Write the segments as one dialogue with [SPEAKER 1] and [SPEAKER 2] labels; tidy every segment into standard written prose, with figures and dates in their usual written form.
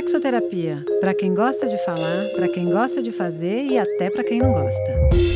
[SPEAKER 1] Sexoterapia, para quem gosta de falar, para quem gosta de fazer e até para quem não gosta.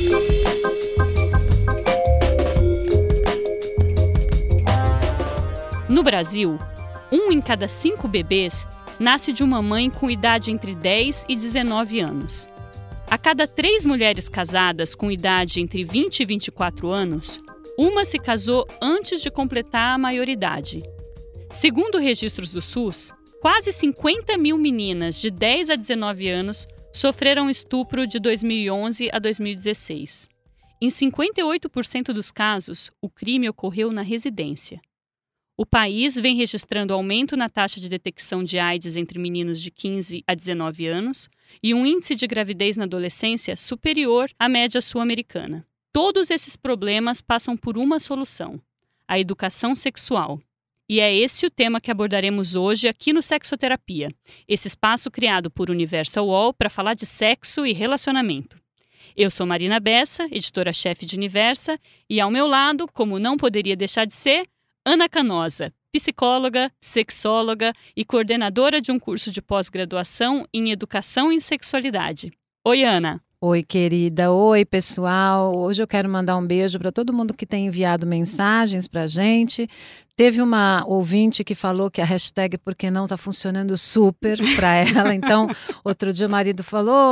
[SPEAKER 2] No Brasil, 1 em cada 5 bebês nasce de uma mãe com idade entre 10 e 19 anos. A cada 3 mulheres casadas com idade entre 20 e 24 anos, uma se casou antes de completar a maioridade. Segundo registros do SUS, quase 50 mil meninas de 10 a 19 anos sofreram estupro de 2011 a 2016. Em 58% dos casos, o crime ocorreu na residência. O país vem registrando aumento na taxa de detecção de AIDS entre meninos de 15 a 19 anos e um índice de gravidez na adolescência superior à média sul-americana. Todos esses problemas passam por uma solução: a educação sexual. E é esse o tema que abordaremos hoje aqui no Sexoterapia, esse espaço criado por Universal UOL para falar de sexo e relacionamento. Eu sou Marina Bessa, editora-chefe de Universa, e ao meu lado, como não poderia deixar de ser, Ana Canosa, psicóloga, sexóloga e coordenadora de um curso de pós-graduação em Educação em Sexualidade. Oi, Ana.
[SPEAKER 1] Oi, querida. Oi, pessoal. Hoje eu quero mandar um beijo para todo mundo que tem enviado mensagens para a gente. Teve uma ouvinte que falou que a hashtag Por que não está funcionando super para ela. Então, outro dia o marido falou,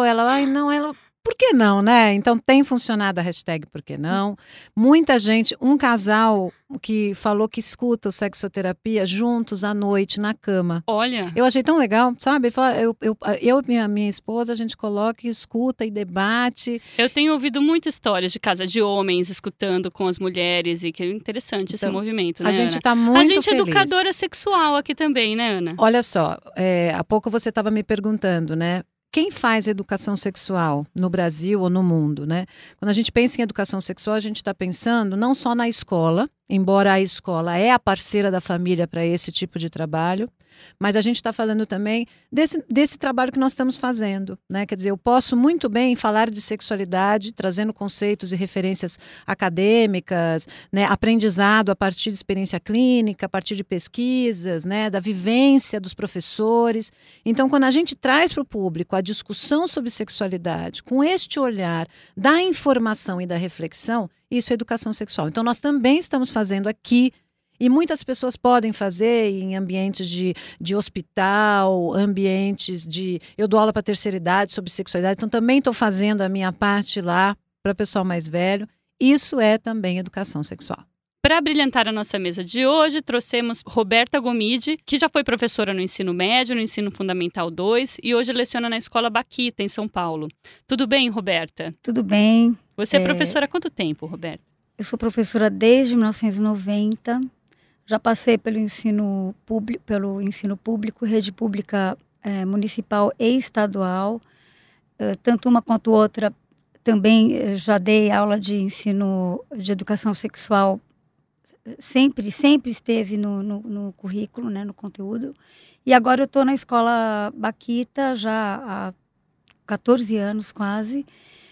[SPEAKER 1] por que não, né? Então tem funcionado a hashtag Por que não. Muita gente, um casal que falou que escuta o Sexoterapia juntos à noite na cama.
[SPEAKER 2] Olha.
[SPEAKER 1] Eu achei tão legal, sabe? Ele falou, eu e minha esposa, a gente coloca e escuta e debate.
[SPEAKER 2] Eu tenho ouvido muitas histórias de casa de homens escutando com as mulheres e que é interessante esse movimento, né,
[SPEAKER 1] A gente
[SPEAKER 2] Ana?
[SPEAKER 1] está muito feliz.
[SPEAKER 2] A gente é educadora sexual aqui também, né, Ana?
[SPEAKER 1] Olha só, há pouco você estava me perguntando, né? Quem faz educação sexual no Brasil ou no mundo, né? Quando a gente pensa em educação sexual, a gente está pensando não só na escola, embora a escola é a parceira da família para esse tipo de trabalho, mas a gente está falando também desse trabalho que nós estamos fazendo, né? Quer dizer, eu posso muito bem falar de sexualidade, trazendo conceitos e referências acadêmicas, né? Aprendizado a partir de experiência clínica, a partir de pesquisas, né? Da vivência dos professores. Então, quando a gente traz para o público a discussão sobre sexualidade, com este olhar da informação e da reflexão, isso é educação sexual. Então, nós também estamos fazendo aqui. E muitas pessoas podem fazer em ambientes de hospital, ambientes de... Eu dou aula para a terceira idade sobre sexualidade, então também estou fazendo a minha parte lá para o pessoal mais velho. Isso é também educação sexual.
[SPEAKER 2] Para brilhantar a nossa mesa de hoje, trouxemos Roberta Gomide, que já foi professora no ensino médio, no ensino fundamental 2 e hoje leciona na Escola Baquita, em São Paulo. Tudo bem, Roberta?
[SPEAKER 3] Tudo bem.
[SPEAKER 2] Você é professora há quanto tempo, Roberta?
[SPEAKER 3] Eu sou professora desde 1990. Já passei pelo ensino público, rede pública municipal e estadual. Tanto uma quanto outra, também já dei aula de ensino de educação sexual. Sempre esteve no currículo, né, no conteúdo. E agora eu estou na Escola Baquita já há 14 anos quase,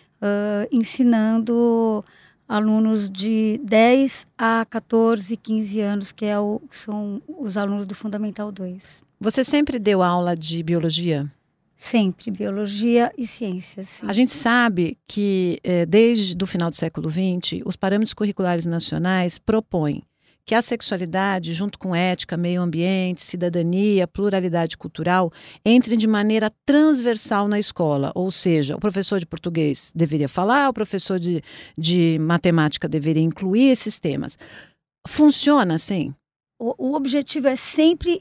[SPEAKER 3] ensinando alunos de 10 a 14, 15 anos, que são os alunos do Fundamental 2.
[SPEAKER 1] Você sempre deu aula de biologia?
[SPEAKER 3] Sempre, biologia e ciências. Sim.
[SPEAKER 1] A gente sabe que desde o final do século XX, os parâmetros curriculares nacionais propõem que a sexualidade, junto com ética, meio ambiente, cidadania, pluralidade cultural, entrem de maneira transversal na escola. Ou seja, o professor de português deveria falar, o professor de matemática deveria incluir esses temas. Funciona assim?
[SPEAKER 3] O objetivo é sempre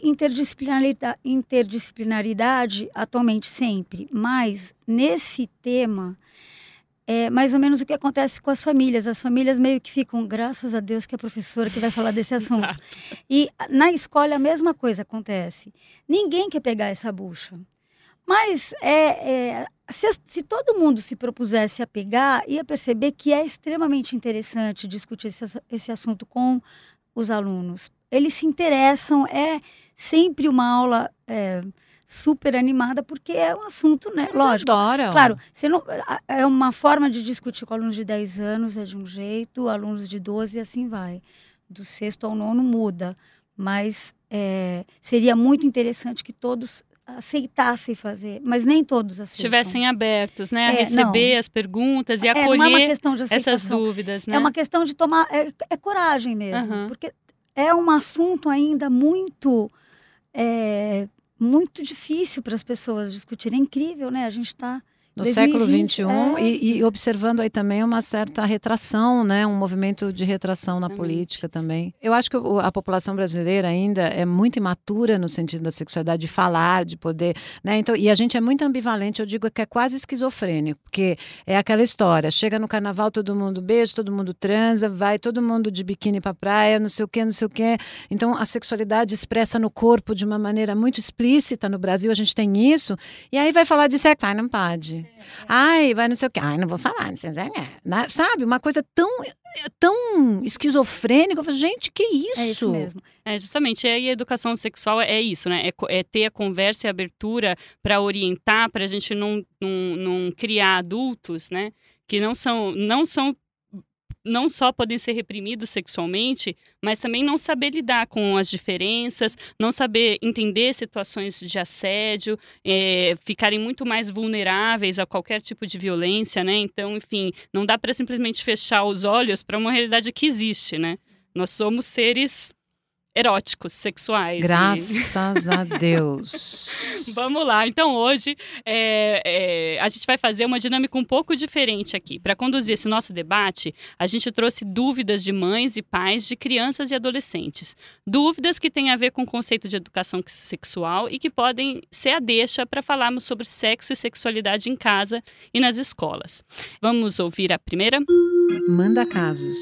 [SPEAKER 3] interdisciplinaridade, atualmente sempre, mas nesse tema... É mais ou menos o que acontece com as famílias. As famílias meio que ficam, graças a Deus que é a professora que vai falar desse assunto.
[SPEAKER 2] Exato.
[SPEAKER 3] E na escola a mesma coisa acontece. Ninguém quer pegar essa bucha. Mas se todo mundo se propusesse a pegar, ia perceber que é extremamente interessante discutir esse assunto com os alunos. Eles se interessam, é sempre uma aula... super animada, porque é um assunto, né?
[SPEAKER 1] Eles
[SPEAKER 3] lógico.
[SPEAKER 1] Adoram.
[SPEAKER 3] Claro, é uma forma de discutir com alunos de 10 anos, é de um jeito, alunos de 12 e assim vai. Do 6º ao 9º muda. Mas seria muito interessante que todos aceitassem fazer, mas nem todos aceitam.
[SPEAKER 2] Estivessem abertos, né, a receber as perguntas e acolher
[SPEAKER 3] não é uma questão de
[SPEAKER 2] essas dúvidas, né?
[SPEAKER 3] É uma questão de tomar, coragem mesmo, porque é um assunto ainda muito difícil para as pessoas discutirem. É incrível, né? A gente está
[SPEAKER 1] no século XXI e observando aí também uma certa retração, né? Um movimento de retração na política também. Eu acho que a população brasileira ainda é muito imatura no sentido da sexualidade, de falar, de poder, né? Então, e a gente é muito ambivalente, eu digo que é quase esquizofrênico, porque é aquela história, chega no carnaval, todo mundo beija, todo mundo transa, vai todo mundo de biquíni pra praia, não sei o quê, não sei o quê. Então, a sexualidade expressa no corpo de uma maneira muito explícita. No Brasil, a gente tem isso, e aí vai falar de sexo, ai, não pode. Ai, vai não sei o quê. Ai, não vou falar. Não sei, sabe? Uma coisa tão esquizofrênica. Eu falo, gente, que isso?
[SPEAKER 3] É isso mesmo.
[SPEAKER 2] Justamente. E a educação sexual é isso, né? É ter a conversa e a abertura para orientar, para a gente não criar adultos, né? Que não só podem ser reprimidos sexualmente, mas também não saber lidar com as diferenças, não saber entender situações de assédio, ficarem muito mais vulneráveis a qualquer tipo de violência, né? Então, enfim, não dá para simplesmente fechar os olhos para uma realidade que existe, né? Nós somos seres eróticos, sexuais.
[SPEAKER 1] Graças a Deus.
[SPEAKER 2] Vamos lá. Então, hoje, a gente vai fazer uma dinâmica um pouco diferente aqui. Para conduzir esse nosso debate, a gente trouxe dúvidas de mães e pais de crianças e adolescentes. Dúvidas que têm a ver com o conceito de educação sexual e que podem ser a deixa para falarmos sobre sexo e sexualidade em casa e nas escolas. Vamos ouvir a primeira?
[SPEAKER 1] Manda casos.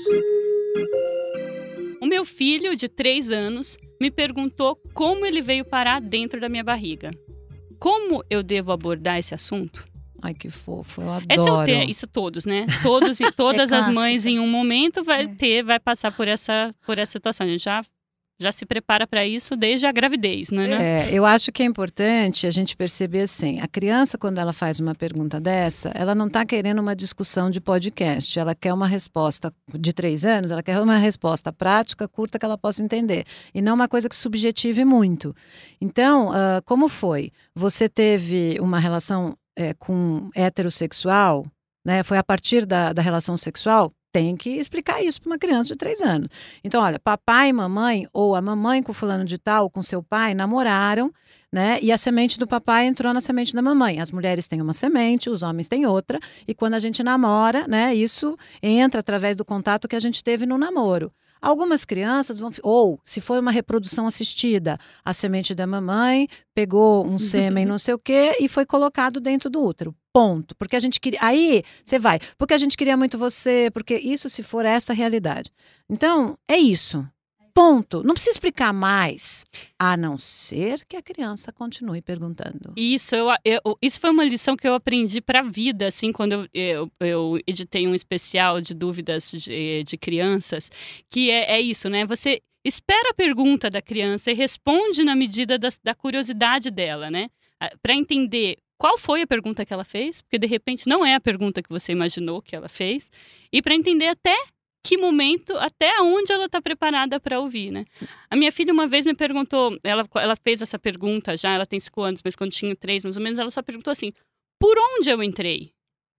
[SPEAKER 2] O meu filho, de 3 anos, me perguntou como ele veio parar dentro da minha barriga. Como eu devo abordar esse assunto?
[SPEAKER 1] Ai, que fofo, eu adoro.
[SPEAKER 2] Isso todos, né? Todas as mães em um momento vai passar por essa situação. A gente já se prepara para isso desde a gravidez, né?
[SPEAKER 1] Eu acho que é importante a gente perceber assim, a criança, quando ela faz uma pergunta dessa, ela não está querendo uma discussão de podcast, ela quer uma resposta de 3 anos, ela quer uma resposta prática, curta, que ela possa entender, e não uma coisa que subjetive muito. Então, como foi? Você teve uma relação com heterossexual, né? Foi a partir da relação sexual? Tem que explicar isso para uma criança de 3 anos. Então, olha, papai e mamãe, ou a mamãe com fulano de tal, com seu pai, namoraram, né? E a semente do papai entrou na semente da mamãe. As mulheres têm uma semente, os homens têm outra. E quando a gente namora, né? Isso entra através do contato que a gente teve no namoro. Algumas crianças vão... Ou, se for uma reprodução assistida, a semente da mamãe pegou um sêmen não sei o quê e foi colocado dentro do útero. Ponto. Porque a gente queria... Aí, você vai. Porque a gente queria muito você, porque isso se for esta realidade. Então, é isso. Ponto. Não precisa explicar mais, a não ser que a criança continue perguntando.
[SPEAKER 2] Isso foi uma lição que eu aprendi para a vida, assim, quando eu editei um especial de dúvidas de crianças, que é isso, né? Você espera a pergunta da criança e responde na medida da curiosidade dela, né? Para entender qual foi a pergunta que ela fez, porque de repente não é a pergunta que você imaginou que ela fez, e para entender até que momento, até onde ela está preparada para ouvir, né? A minha filha uma vez me perguntou, ela fez essa pergunta já, ela tem 5 anos, mas quando tinha 3 mais ou menos, ela só perguntou assim, por onde eu entrei?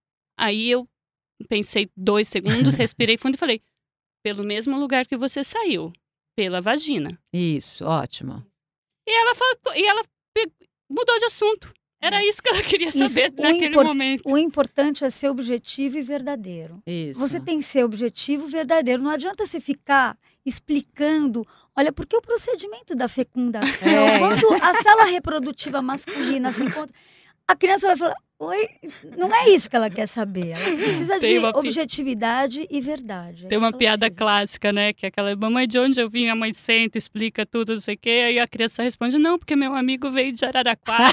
[SPEAKER 2] Aí eu pensei 2 segundos, respirei fundo e falei, pelo mesmo lugar que você saiu, pela vagina.
[SPEAKER 1] Isso, ótimo.
[SPEAKER 2] E ela mudou de assunto. Era isso que ela queria saber naquele momento.
[SPEAKER 3] O importante é ser objetivo e verdadeiro.
[SPEAKER 1] Isso.
[SPEAKER 3] Você tem que ser objetivo e verdadeiro. Não adianta você ficar explicando. Olha, porque o procedimento da fecundação, quando a célula reprodutiva masculina se encontra, a criança vai falar, oi, não é isso que ela quer saber. Ela precisa de objetividade e verdade.
[SPEAKER 2] Tem uma piada clássica, né? Que é aquela, mamãe, de onde eu vim? A mãe senta, explica tudo, não sei o quê. Aí a criança responde, não, porque meu amigo veio de Araraquara.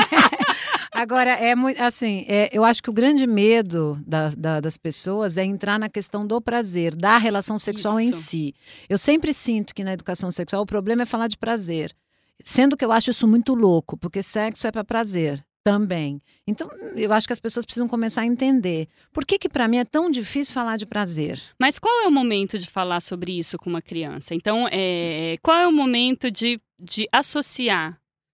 [SPEAKER 1] Agora, é muito assim, eu acho que o grande medo das pessoas é entrar na questão do prazer, da relação sexual em si. Eu sempre sinto que na educação sexual o problema é falar de prazer. Sendo que eu acho isso muito louco, porque sexo é para prazer também. Então, eu acho que as pessoas precisam começar a entender. Por que para mim é tão difícil falar de prazer?
[SPEAKER 2] Mas qual é o momento de falar sobre isso com uma criança? Então, qual é o momento de associar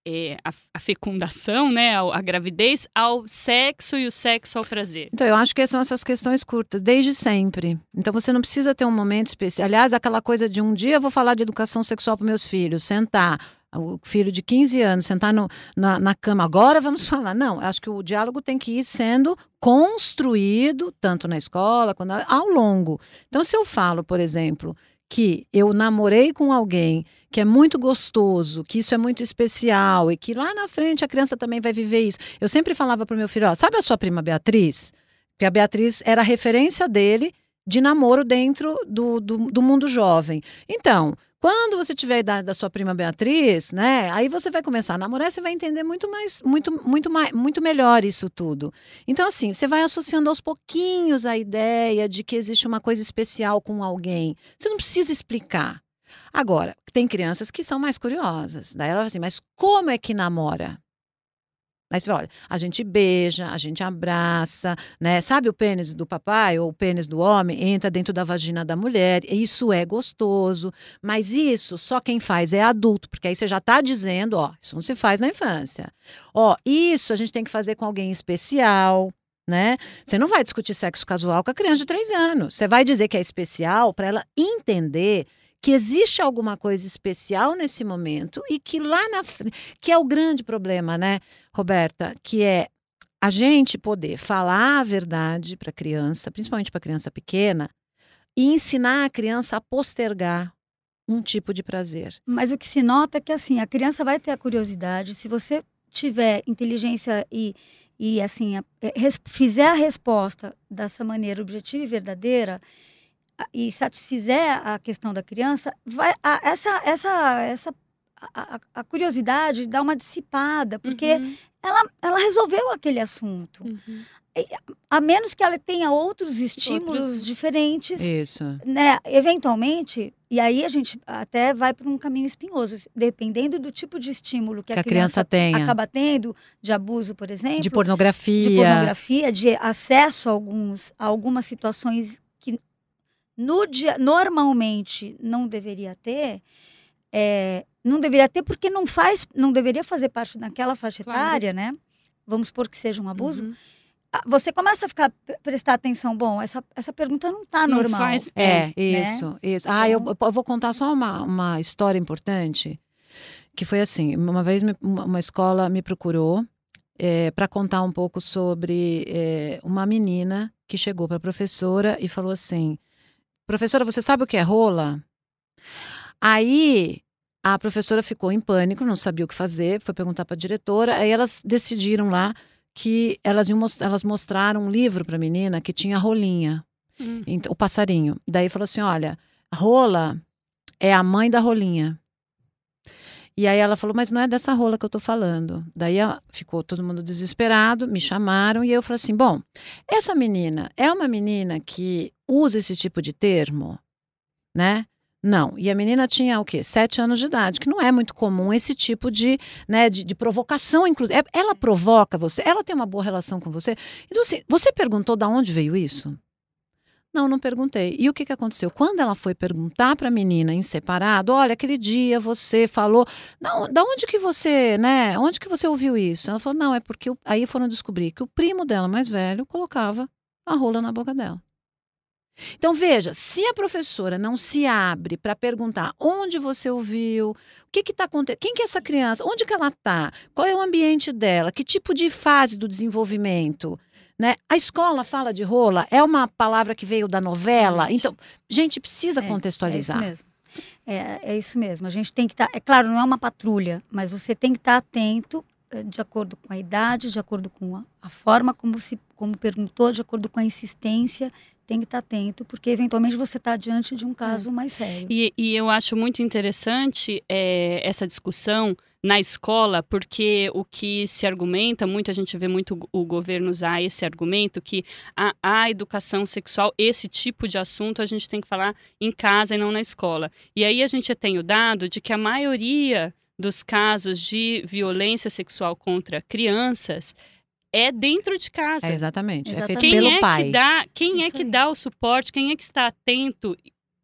[SPEAKER 2] a fecundação, né, a gravidez, ao sexo e o sexo ao prazer?
[SPEAKER 1] Então, eu acho que são essas questões curtas, desde sempre. Então, você não precisa ter um momento especial. Aliás, aquela coisa de um dia eu vou falar de educação sexual para meus filhos, sentar, o filho de 15 anos, sentar na cama, agora vamos falar. Não, acho que o diálogo tem que ir sendo construído, tanto na escola, quanto ao longo. Então, se eu falo, por exemplo, que eu namorei com alguém que é muito gostoso, que isso é muito especial e que lá na frente a criança também vai viver isso. Eu sempre falava para o meu filho, ó, sabe a sua prima Beatriz? Porque a Beatriz era a referência dele de namoro dentro do mundo jovem. Então, quando você tiver a idade da sua prima Beatriz, né, aí você vai começar a namorar, você vai entender muito melhor isso tudo. Então, assim, você vai associando aos pouquinhos a ideia de que existe uma coisa especial com alguém. Você não precisa explicar. Agora, tem crianças que são mais curiosas. Daí ela fala assim, mas como é que namora? Aí você fala, olha, a gente beija, a gente abraça, né? Sabe o pênis do papai ou o pênis do homem entra dentro da vagina da mulher, isso é gostoso, mas isso só quem faz é adulto, porque aí você já está dizendo, ó, isso não se faz na infância. Ó, isso a gente tem que fazer com alguém especial, né? Você não vai discutir sexo casual com a criança de 3 anos. Você vai dizer que é especial para ela entender que existe alguma coisa especial nesse momento e que lá na frente, que é o grande problema, né, Roberta, que é a gente poder falar a verdade para a criança, principalmente para a criança pequena, e ensinar a criança a postergar um tipo de prazer.
[SPEAKER 3] Mas o que se nota é que assim, a criança vai ter a curiosidade, se você tiver inteligência e assim, fizer a resposta dessa maneira objetiva e verdadeira, e satisfizer a questão da criança, a curiosidade dá uma dissipada, porque ela resolveu aquele assunto. A menos que ela tenha outros estímulos diferentes.
[SPEAKER 1] Isso.
[SPEAKER 3] Né? Eventualmente, e aí a gente até vai para um caminho espinhoso, dependendo do tipo de estímulo que a criança tenha. Acaba tendo, de abuso, por exemplo.
[SPEAKER 1] De pornografia.
[SPEAKER 3] De acesso a algumas situações que normalmente não deveria ter, porque não deveria fazer parte daquela faixa etária, né? Vamos supor que seja um abuso. Você começa a prestar atenção, bom, essa pergunta não está normal.
[SPEAKER 1] Isso,
[SPEAKER 3] né?
[SPEAKER 1] isso. Ah, eu vou contar só uma história importante, que foi assim, uma vez uma escola me procurou para contar um pouco sobre uma menina que chegou para a professora e falou assim, professora, você sabe o que é rola? Aí a professora ficou em pânico, não sabia o que fazer, foi perguntar para a diretora, aí elas decidiram lá que elas mostraram um livro para a menina que tinha rolinha, o passarinho. Daí falou assim, olha, rola é a mãe da rolinha. E aí ela falou, mas não é dessa rola que eu tô falando. Daí ficou todo mundo desesperado, me chamaram e eu falei assim, bom, essa menina é uma menina que usa esse tipo de termo, né? Não. E a menina tinha o quê? 7 anos de idade, que não é muito comum esse tipo de provocação, inclusive. Ela provoca você, ela tem uma boa relação com você. Então, assim, você perguntou de onde veio isso? Não perguntei. E o que aconteceu? Quando ela foi perguntar para a menina em separado, olha, aquele dia você falou, não, da onde que você, né? Onde que você ouviu isso? Ela falou, não, é porque aí foram descobrir que o primo dela mais velho colocava a rola na boca dela. Então, veja, se a professora não se abre para perguntar onde você ouviu, o que está acontecendo, quem que é essa criança, onde que ela está, qual é o ambiente dela, que tipo de fase do desenvolvimento, né? A escola fala de rola, é uma palavra que veio da novela, então, gente, precisa contextualizar.
[SPEAKER 3] É isso mesmo. É isso mesmo, a gente tem que estar, é claro, não é uma patrulha, mas você tem que estar atento de acordo com a idade, de acordo com a forma como perguntou, de acordo com a insistência, tem que estar atento, porque eventualmente você está diante de um caso mais sério.
[SPEAKER 2] E eu acho muito interessante essa discussão na escola, porque o que se argumenta, a gente vê muito o governo usar esse argumento, que a educação sexual, esse tipo de assunto, a gente tem que falar em casa e não na escola. E aí a gente tem o dado de que a maioria dos casos de violência sexual contra crianças é dentro de casa.
[SPEAKER 1] Exatamente. É feito
[SPEAKER 2] quem
[SPEAKER 1] pelo pai.
[SPEAKER 2] Quem é que dá o suporte, quem é que está atento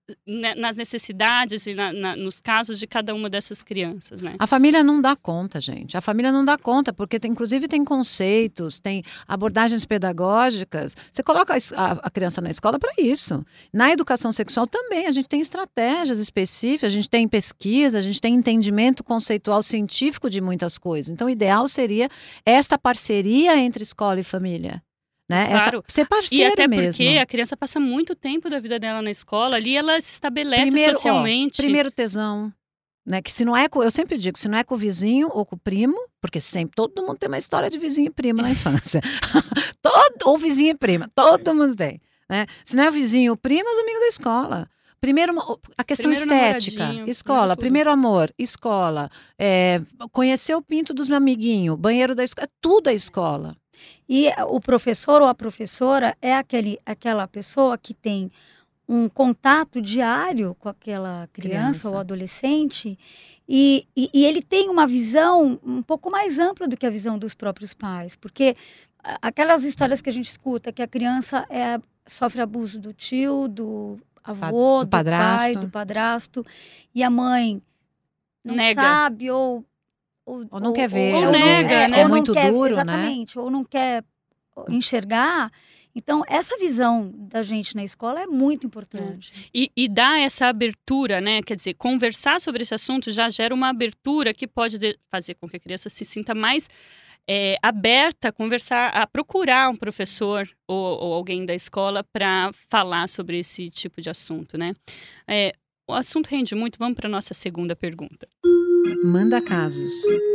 [SPEAKER 2] nas necessidades e nos casos de cada uma dessas crianças, né?
[SPEAKER 1] A família não dá conta, gente. A família não dá conta, porque inclusive tem conceitos, tem abordagens pedagógicas. Você coloca a criança na escola para isso. Na educação sexual também, a gente tem estratégias específicas, a gente tem pesquisa, a gente tem entendimento conceitual científico de muitas coisas. Então, o ideal seria esta parceria entre escola e família. Né?
[SPEAKER 2] Claro.
[SPEAKER 1] Ser parceiro
[SPEAKER 2] e até
[SPEAKER 1] mesmo.
[SPEAKER 2] porque a criança passa muito tempo da vida dela na escola, ali ela se estabelece socialmente.
[SPEAKER 1] Primeiro tesão, né? Que se não é eu sempre digo, se não é com o vizinho ou com o primo, porque sempre todo mundo tem uma história de vizinho e primo na infância. Ou vizinho e prima, todo mundo tem. Né? Se não é o vizinho ou primo, é os amigos da escola. Primeiro, a questão estética, escola. Primeiro amor, escola. Conhecer o pinto dos meus amiguinhos, banheiro da escola, tudo é escola.
[SPEAKER 3] E o professor ou a professora é aquela pessoa que tem um contato diário com aquela criança ou adolescente e ele tem uma visão um pouco mais ampla do que a visão dos próprios pais. Porque aquelas histórias que a gente escuta, que a criança sofre abuso do tio, do avô, do pai, do padrasto, e a mãe não sabe ou
[SPEAKER 1] não quer ver,
[SPEAKER 2] ou nega, né?
[SPEAKER 1] É muito duro,
[SPEAKER 3] exatamente, né? Ou não quer enxergar. Então, essa visão da gente na escola é muito importante.
[SPEAKER 2] E dar essa abertura, né? Quer dizer, conversar sobre esse assunto já gera uma abertura que pode fazer com que a criança se sinta mais aberta a conversar, a procurar um professor ou alguém da escola para falar sobre esse tipo de assunto, né? O assunto rende muito. Vamos para a nossa segunda pergunta.
[SPEAKER 1] Manda casos.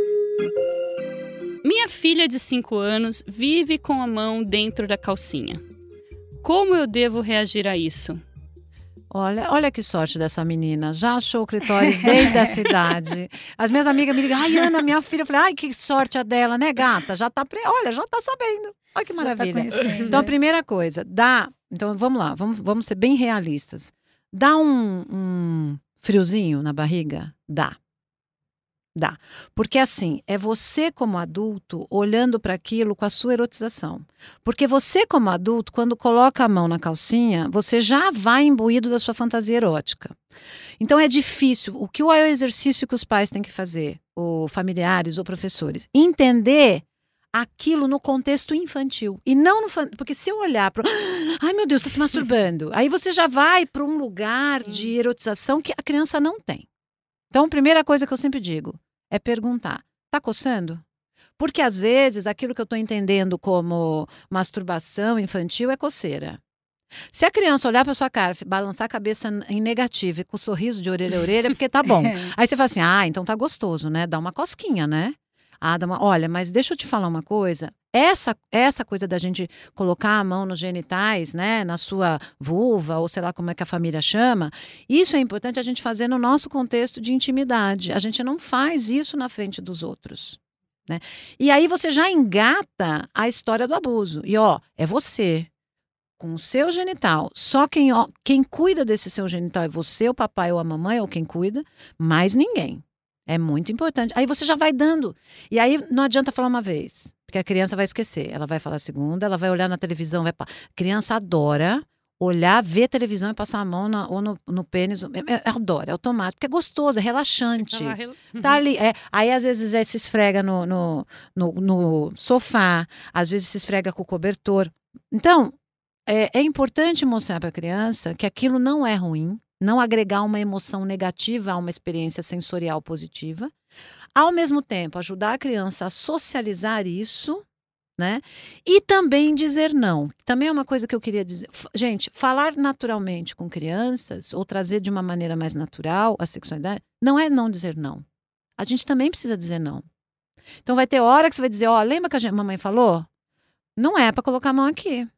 [SPEAKER 2] Minha filha de 5 anos vive com a mão dentro da calcinha. Como eu devo reagir a isso?
[SPEAKER 1] Olha que sorte dessa menina. Já achou o clitóris desde essa idade. As minhas amigas me ligam, ai, Ana, minha filha. Eu falei, ai, que sorte a dela, né, gata? Já tá sabendo. Olha que maravilha. Então, a primeira coisa, então, vamos lá, vamos ser bem realistas. Dá um friozinho na barriga? Dá. Porque assim, é você como adulto olhando para aquilo com a sua erotização. Porque você como adulto, quando coloca a mão na calcinha, você já vai imbuído da sua fantasia erótica. Então é difícil. O que é o exercício que os pais têm que fazer, ou familiares ou professores? Entender aquilo no contexto infantil. E não porque se eu olhar para... Ai, meu Deus, está se masturbando. Aí você já vai para um lugar de erotização que a criança não tem. Então, a primeira coisa que eu sempre digo é perguntar, tá coçando? Porque às vezes aquilo que eu estou entendendo como masturbação infantil é coceira. Se a criança olhar para sua cara, balançar a cabeça em negativo e com um sorriso de orelha a orelha, é porque tá bom. Aí você fala assim, então tá gostoso, né? Dá uma cosquinha, né? Olha, mas deixa eu te falar uma coisa. Essa coisa da gente colocar a mão nos genitais, né, na sua vulva, ou sei lá como é que a família chama, isso é importante a gente fazer no nosso contexto de intimidade. A gente não faz isso na frente dos outros. Né? E aí você já engata a história do abuso. E é você, com o seu genital. Só quem cuida desse seu genital é você, o papai ou a mamãe, ou quem cuida, mais ninguém. É muito importante. Aí você já vai dando. E aí não adianta falar uma vez, porque a criança vai esquecer. Ela vai falar a segunda, ela vai olhar na televisão. A criança adora olhar, ver televisão e passar a mão ou no pênis. Adora, é automático, porque é gostoso, é relaxante. Tá ali. Aí às vezes se esfrega no sofá, às vezes se esfrega com o cobertor. Então, é importante mostrar para a criança que aquilo não é ruim. Não agregar uma emoção negativa a uma experiência sensorial positiva. Ao mesmo tempo, ajudar a criança a socializar isso, né? E também dizer não. Também é uma coisa que eu queria dizer. Gente, falar naturalmente com crianças, ou trazer de uma maneira mais natural a sexualidade, não é não dizer não. A gente também precisa dizer não. Então vai ter hora que você vai dizer, lembra que a mamãe falou? Não é para colocar a mão aqui.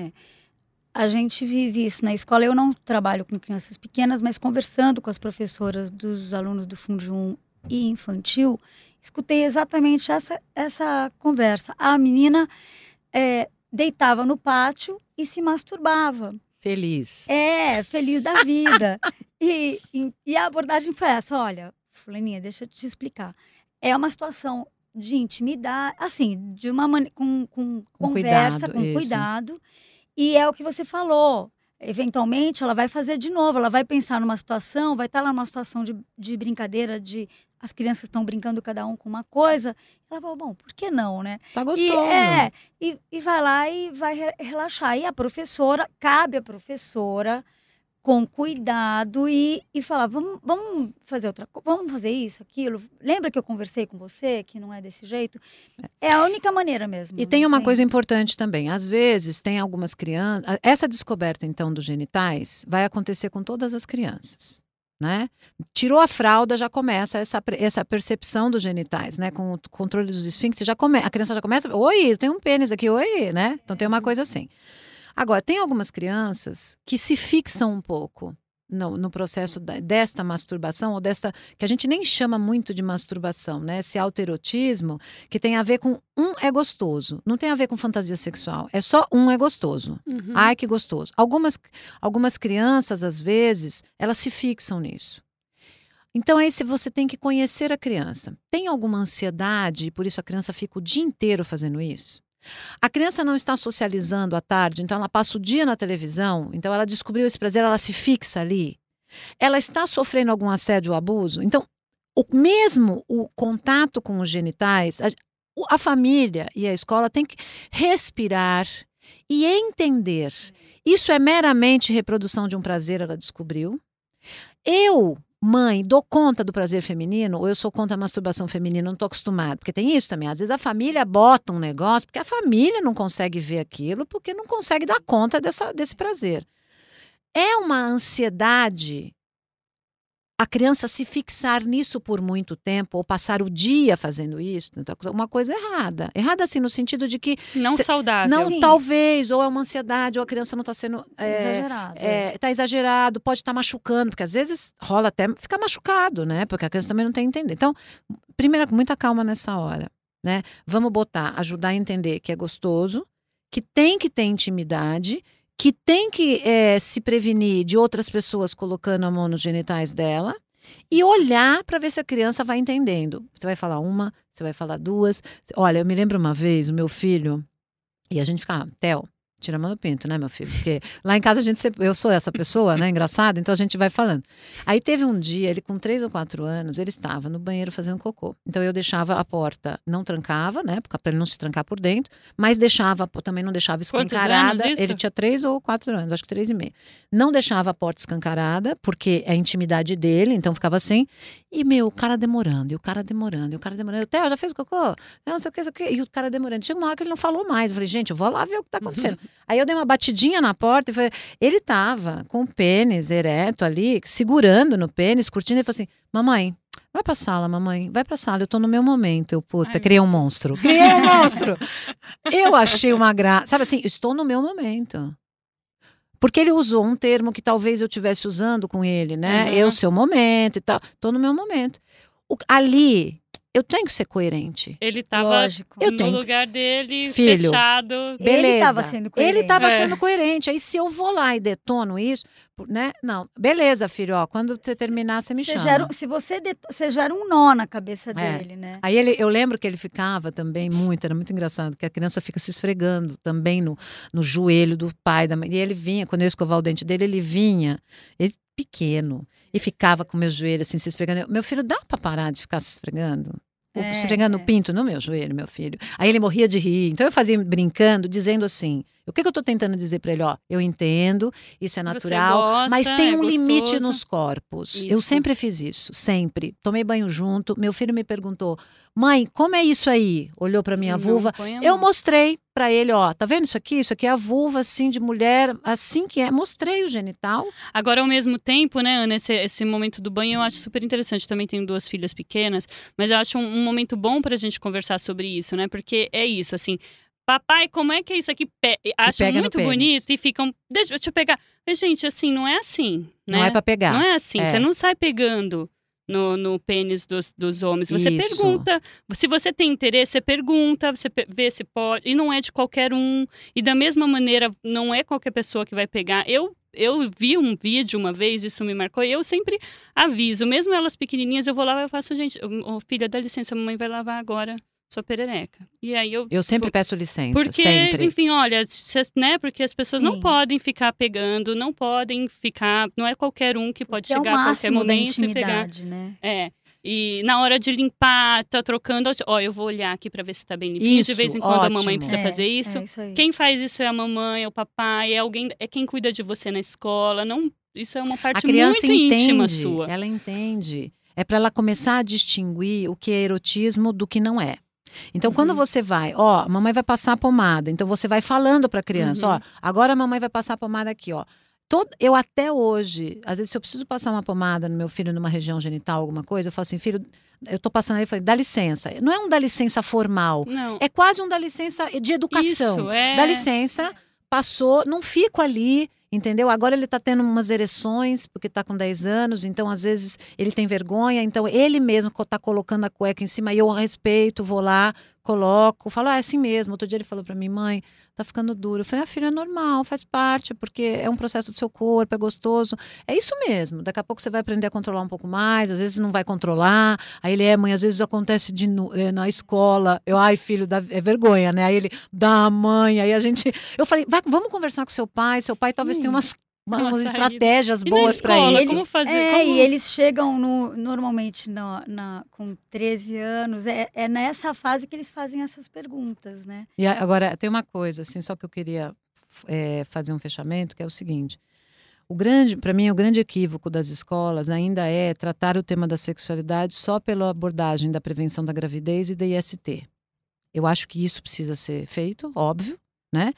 [SPEAKER 3] A gente vive isso na escola. Eu não trabalho com crianças pequenas, mas conversando com as professoras dos alunos do Fundo 1 e infantil, escutei exatamente essa conversa. A menina deitava no pátio e se masturbava.
[SPEAKER 1] Feliz.
[SPEAKER 3] Feliz da vida. e a abordagem foi essa, olha, fulaninha, deixa eu te explicar. É uma situação de intimidade, assim, de uma com conversa,
[SPEAKER 1] cuidado,
[SPEAKER 3] com cuidado. E é o que você falou. eventualmente ela vai fazer de novo, ela vai pensar numa situação, vai estar lá numa situação de brincadeira, as crianças estão brincando cada um com uma coisa, ela fala, bom, por que não, né?
[SPEAKER 1] Tá gostoso.
[SPEAKER 3] E vai lá e vai relaxar. E cabe à professora, com cuidado e falar, vamos fazer outra coisa, vamos fazer isso, aquilo. Lembra que eu conversei com você, que não é desse jeito? É a única maneira mesmo.
[SPEAKER 1] E tem uma coisa importante também. Às vezes, tem algumas crianças... Essa descoberta, então, dos genitais vai acontecer com todas as crianças, né? Tirou a fralda, já começa essa percepção dos genitais, né? Com o controle dos esfíncteres, a criança já começa... Oi, eu tenho um pênis aqui, oi, né? Então, tem uma coisa assim. Agora, tem algumas crianças que se fixam um pouco no processo desta masturbação, ou desta, que a gente nem chama muito de masturbação, né? Esse autoerotismo, que tem a ver com é gostoso. Não tem a ver com fantasia sexual. É só é gostoso.
[SPEAKER 2] Uhum.
[SPEAKER 1] Ai, que gostoso. Algumas crianças, às vezes, elas se fixam nisso. Então, aí você tem que conhecer a criança. Tem alguma ansiedade, e por isso a criança fica o dia inteiro fazendo isso? A criança não está socializando à tarde, então ela passa o dia na televisão, então ela descobriu esse prazer, ela se fixa ali. Ela está sofrendo algum assédio ou abuso? Então, mesmo o contato com os genitais, a família e a escola tem que respirar e entender. Isso é meramente reprodução de um prazer, ela descobriu. Mãe, dou conta do prazer feminino ou eu sou contra a masturbação feminina? Não estou acostumada. Porque tem isso também. Às vezes a família bota um negócio porque a família não consegue ver aquilo porque não consegue dar conta desse prazer. É uma ansiedade a criança se fixar nisso por muito tempo ou passar o dia fazendo isso. Então, uma coisa errada. Errada assim no sentido de que...
[SPEAKER 2] Não saudável.
[SPEAKER 1] Não, talvez, ou é uma ansiedade, ou a criança não está sendo...
[SPEAKER 3] exagerado.
[SPEAKER 1] Está exagerado, pode estar machucando, porque às vezes rola até ficar machucado, né? Porque a criança também não tem que entender. Então, primeiro, com muita calma nessa hora, né? Vamos ajudar a entender que é gostoso, que tem que ter intimidade, que tem que se prevenir de outras pessoas colocando a mão nos genitais dela e olhar para ver se a criança vai entendendo. Você vai falar uma, você vai falar duas. Olha, eu me lembro uma vez, o meu filho, e a gente ficava, Theo, tira a mão do pinto, né, meu filho? Porque lá em casa eu sou essa pessoa, né, engraçada, então a gente vai falando. Aí teve um dia, ele com 3 ou 4 anos, ele estava no banheiro fazendo cocô. Então eu deixava a porta, não trancava, né, para ele não se trancar por dentro, mas também não deixava escancarada.
[SPEAKER 2] Quantos anos isso?
[SPEAKER 1] Ele tinha 3 ou 4 anos, acho que 3,5. Não deixava a porta escancarada, porque é a intimidade dele, então ficava assim. E, o cara demorando, e o cara demorando, e o cara demorando. Theo, já fez o cocô? Não sei o que. E o cara demorando. Chega uma hora que ele não falou mais. Eu falei, gente, eu vou lá ver o que tá acontecendo. Aí eu dei uma batidinha na porta e falei, ele tava com o pênis ereto ali, segurando no pênis, curtindo, e falou assim, mamãe, vai pra sala, mamãe, vai pra sala, eu tô no meu momento. Eu, puta, criei um monstro. Criei um monstro! Eu achei uma graça. Sabe assim, estou no meu momento. Porque ele usou um termo que talvez eu estivesse usando com ele, né?
[SPEAKER 2] Uhum.
[SPEAKER 1] Eu, seu momento e tal. Tô no meu momento. Ali, eu tenho que ser coerente.
[SPEAKER 2] Ele estava no lugar dele,
[SPEAKER 1] filho,
[SPEAKER 2] fechado.
[SPEAKER 1] Beleza.
[SPEAKER 3] Ele estava sendo coerente.
[SPEAKER 1] Ele estava sendo coerente. Aí se eu vou lá e detono isso, né? Não, beleza, filho, ó, quando você terminar, você me chama.
[SPEAKER 3] Você gera um nó na cabeça dele, né?
[SPEAKER 1] Aí eu lembro que ele ficava também era muito engraçado, que a criança fica se esfregando também no joelho do pai, da mãe. E ele vinha, quando eu ia escovar o dente dele, ele pequeno, e ficava com meus joelhos assim, se esfregando. Meu filho, dá pra parar de ficar se esfregando? Se esfregando o pinto no meu joelho, meu filho. Aí ele morria de rir. Então eu fazia brincando, dizendo assim, o que eu tô tentando dizer pra ele? Ó, eu entendo, isso é natural,
[SPEAKER 2] gosta,
[SPEAKER 1] mas tem um limite
[SPEAKER 2] gostoso.
[SPEAKER 1] nos corpos.
[SPEAKER 2] Isso.
[SPEAKER 1] Eu sempre fiz isso, sempre. Tomei banho junto, meu filho me perguntou, mãe, como é isso aí? Olhou pra minha vulva. Eu mostrei pra ele, ó, tá vendo isso aqui? Isso aqui é a vulva, assim, de mulher, assim que é. Mostrei o genital.
[SPEAKER 2] Agora, ao mesmo tempo, né, Ana, esse momento do banho eu acho super interessante. Também tenho 2 filhas pequenas, mas eu acho um momento bom pra gente conversar sobre isso, né? Porque é isso, assim, papai, como é que é isso aqui? Acham muito bonito e ficam, deixa eu pegar. Mas, gente, assim, não é assim, né?
[SPEAKER 1] Não é pra pegar.
[SPEAKER 2] Não é assim, você não sai pegando no pênis dos homens. Você
[SPEAKER 1] Isso.
[SPEAKER 2] pergunta. Se você tem interesse, você pergunta, você vê se pode. E não é de qualquer um. E da mesma maneira, não é qualquer pessoa que vai pegar. Eu vi um vídeo uma vez, isso me marcou, e eu sempre aviso. Mesmo elas pequenininhas, eu vou lá e eu faço, gente, filha, dá licença, a mamãe vai lavar agora. sua perereca. E aí
[SPEAKER 1] Eu sempre peço licença,
[SPEAKER 2] porque,
[SPEAKER 1] sempre.
[SPEAKER 2] enfim, olha, né, porque as pessoas
[SPEAKER 3] Sim.
[SPEAKER 2] não podem ficar pegando, não podem ficar, não é qualquer um que pode
[SPEAKER 3] É o
[SPEAKER 2] chegar a qualquer
[SPEAKER 3] máximo da
[SPEAKER 2] momento e pegar.
[SPEAKER 3] intimidade, né?
[SPEAKER 2] E na hora de limpar, tá trocando, ó, eu vou olhar aqui pra ver se tá bem limpinho.
[SPEAKER 1] Isso,
[SPEAKER 2] de vez em quando a mamãe
[SPEAKER 1] ótimo.
[SPEAKER 2] precisa fazer isso.
[SPEAKER 3] É isso aí.
[SPEAKER 2] Quem faz isso é a mamãe, é o papai, é alguém, é quem cuida de você na escola. Não, isso é uma
[SPEAKER 1] A
[SPEAKER 2] parte
[SPEAKER 1] criança
[SPEAKER 2] muito íntima
[SPEAKER 1] entende,
[SPEAKER 2] sua.
[SPEAKER 1] ela entende. É para ela começar a distinguir o que é erotismo do que não é. Então, quando você vai, ó, a mamãe vai passar a pomada. Então, você vai falando para a criança, ó, agora a mamãe vai passar a pomada aqui, ó. Eu até hoje, às vezes, se eu preciso passar uma pomada no meu filho numa região genital, alguma coisa, eu falo assim, filho, eu tô passando aí, eu falei, dá licença. Não é um dá licença formal,
[SPEAKER 2] Não.
[SPEAKER 1] é quase um dá licença de educação.
[SPEAKER 2] Isso, é.
[SPEAKER 1] Dá licença, passou, não fico ali, entendeu? Agora ele tá tendo umas ereções, porque tá com 10 anos, então às vezes ele tem vergonha, então ele mesmo tá colocando a cueca em cima e eu respeito, vou lá, coloco, falo, é assim mesmo. Outro dia ele falou pra mim, mãe, tá ficando duro. Eu falei, filho, é normal, faz parte, porque é um processo do seu corpo, é gostoso. É isso mesmo, daqui a pouco você vai aprender a controlar um pouco mais, às vezes não vai controlar, aí ele mãe, às vezes acontece na escola, ai filho, é vergonha, né? Aí ele, dá mãe, aí eu falei, vamos conversar com seu pai talvez tenha umas estratégias boas para isso.
[SPEAKER 2] Como fazer?
[SPEAKER 3] E eles chegam normalmente com 13 anos, é nessa fase que eles fazem essas perguntas, né?
[SPEAKER 1] E agora, tem uma coisa, assim, só que eu queria fazer um fechamento, que é o seguinte. Para mim, o grande equívoco das escolas ainda é tratar o tema da sexualidade só pela abordagem da prevenção da gravidez e da IST. Eu acho que isso precisa ser feito, óbvio, né?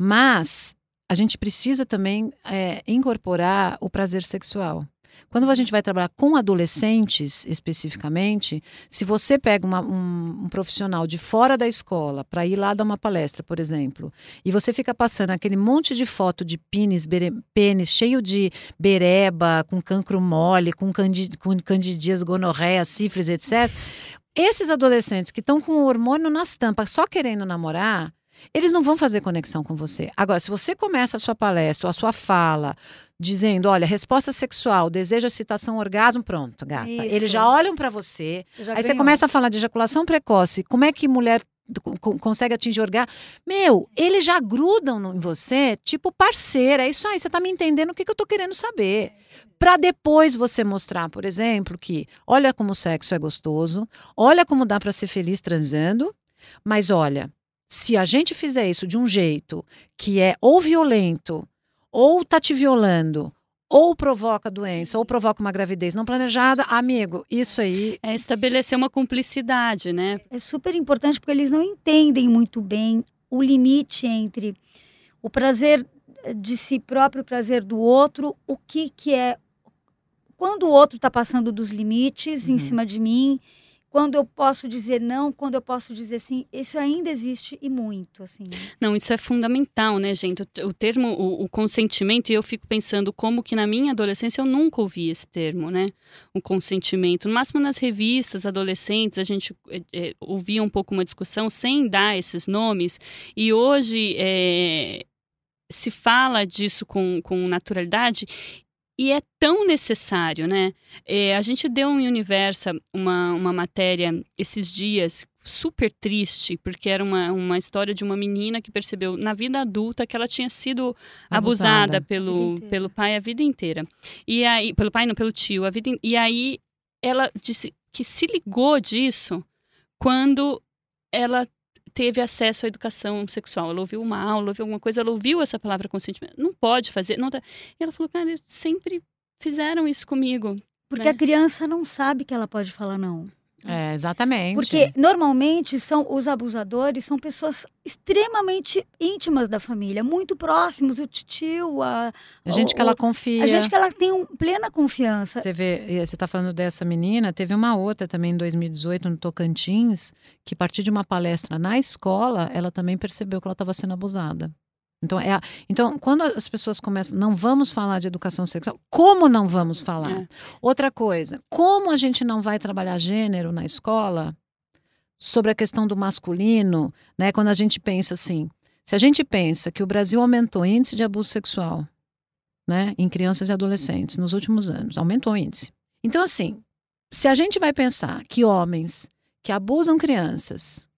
[SPEAKER 1] Mas a gente precisa também incorporar o prazer sexual. Quando a gente vai trabalhar com adolescentes, especificamente, se você pega um profissional de fora da escola para ir lá dar uma palestra, por exemplo, e você fica passando aquele monte de foto de pênis cheio de bereba, com cancro mole, com candidíase, gonorreia, sífilis, etc. Esses adolescentes que estão com o hormônio nas tampas, só querendo namorar, eles não vão fazer conexão com você. Agora, se você começa a sua palestra ou a sua fala dizendo, olha, resposta sexual, desejo, excitação, orgasmo, pronto, gata.
[SPEAKER 3] Isso.
[SPEAKER 1] Eles já olham para você, aí você começa a falar de ejaculação precoce, como é que mulher consegue atingir orgasmo? Eles já grudam em você, tipo parceira, é isso aí, você tá me entendendo o que eu tô querendo saber. Para depois você mostrar, por exemplo, que olha como o sexo é gostoso, olha como dá para ser feliz transando, mas olha, se a gente fizer isso de um jeito que é ou violento, ou tá te violando, ou provoca doença, ou provoca uma gravidez não planejada, amigo, isso aí...
[SPEAKER 2] É estabelecer uma cumplicidade, né?
[SPEAKER 3] É super importante porque eles não entendem muito bem o limite entre o prazer de si próprio e o prazer do outro, o que é... Quando o outro está passando dos limites em cima de mim... Quando eu posso dizer não, quando eu posso dizer sim, isso ainda existe e muito, assim.
[SPEAKER 2] Não, isso é fundamental, né, gente? O termo, o consentimento, e eu fico pensando como que na minha adolescência eu nunca ouvi esse termo, né? O consentimento. No máximo nas revistas adolescentes a gente ouvia um pouco uma discussão sem dar esses nomes, e hoje se fala disso com naturalidade. E é tão necessário, né? A gente deu em Universa uma matéria esses dias super triste, porque era uma história de uma menina que percebeu na vida adulta que ela tinha sido abusada pelo pai a vida inteira. E aí, pelo pai não, pelo tio. E aí ela disse que se ligou disso quando ela teve acesso à educação sexual. Ela ouviu uma aula, ouviu alguma coisa, ela ouviu essa palavra consentimento. Não pode fazer. Não tá... E ela falou, cara, eles sempre fizeram isso comigo.
[SPEAKER 3] Porque
[SPEAKER 2] né?
[SPEAKER 3] a criança não sabe que ela pode falar não.
[SPEAKER 1] Exatamente.
[SPEAKER 3] Porque normalmente os abusadores são pessoas extremamente íntimas da família, muito próximos, o tio, a
[SPEAKER 1] gente que ela confia.
[SPEAKER 3] A gente que ela tem plena confiança.
[SPEAKER 1] Você vê, você está falando dessa menina, teve uma outra também em 2018 no Tocantins, que a partir de uma palestra na escola, ela também percebeu que ela estava sendo abusada. Então, quando as pessoas começam, não vamos falar de educação sexual, como não vamos falar? Outra coisa, como a gente não vai trabalhar gênero na escola sobre a questão do masculino, né? Quando a gente pensa assim, se a gente pensa que o Brasil aumentou o índice de abuso sexual, né, em crianças e adolescentes nos últimos anos, aumentou o índice. Então, assim, se a gente vai pensar que homens que abusam crianças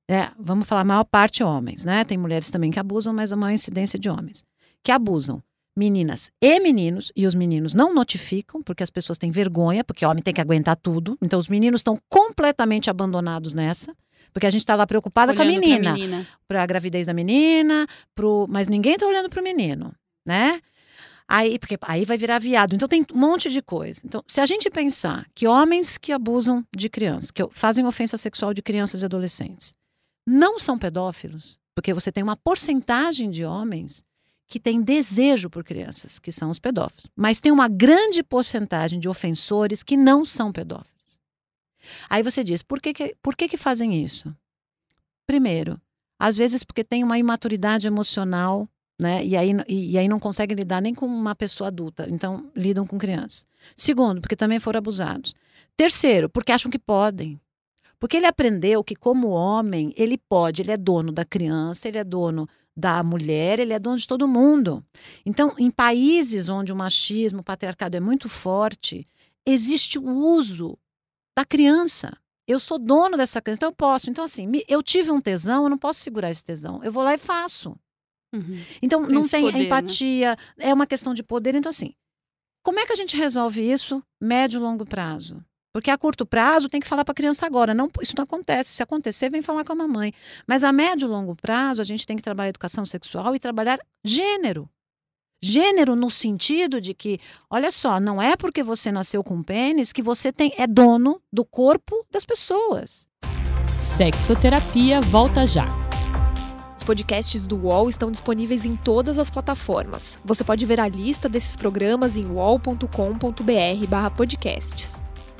[SPEAKER 1] vamos falar a maior parte homens, né? Tem mulheres também que abusam, mas a maior incidência de homens que abusam. Meninas e meninos, e os meninos não notificam, porque as pessoas têm vergonha, porque homem tem que aguentar tudo. Então, os meninos estão completamente abandonados nessa, porque a gente está lá preocupada com a menina. Para a gravidez da menina, mas ninguém está olhando para o menino, né? Porque aí vai virar viado. Então, tem um monte de coisa. Então, se a gente pensar que homens que abusam de crianças, que fazem ofensa sexual de crianças e adolescentes, não são pedófilos, porque você tem uma porcentagem de homens que tem desejo por crianças, que são os pedófilos. Mas tem uma grande porcentagem de ofensores que não são pedófilos. Aí você diz, por que fazem isso? Primeiro, às vezes porque tem uma imaturidade emocional, né? E aí não conseguem lidar nem com uma pessoa adulta, então lidam com crianças. Segundo, porque também foram abusados. Terceiro, porque acham que podem. Porque ele aprendeu que como homem, ele pode, ele é dono da criança, ele é dono da mulher, ele é dono de todo mundo. Então, em países onde o machismo, o patriarcado é muito forte, existe o uso da criança. Eu sou dono dessa criança, então eu posso. Então, assim, eu tive um tesão, eu não posso segurar esse tesão. Eu vou lá e faço.
[SPEAKER 2] Uhum.
[SPEAKER 1] Então, não tem
[SPEAKER 2] poder,
[SPEAKER 1] empatia, né? É uma questão de poder. Então, assim, como é que a gente resolve isso médio e longo prazo? Porque a curto prazo tem que falar para a criança agora. Não, isso não acontece. Se acontecer, vem falar com a mamãe. Mas a médio e longo prazo, a gente tem que trabalhar educação sexual e trabalhar gênero. Gênero no sentido de que, olha só, não é porque você nasceu com pênis que você é dono do corpo das pessoas.
[SPEAKER 2] Sexoterapia volta já.
[SPEAKER 4] Os podcasts do UOL estão disponíveis em todas as plataformas. Você pode ver a lista desses programas em uol.com.br/podcasts.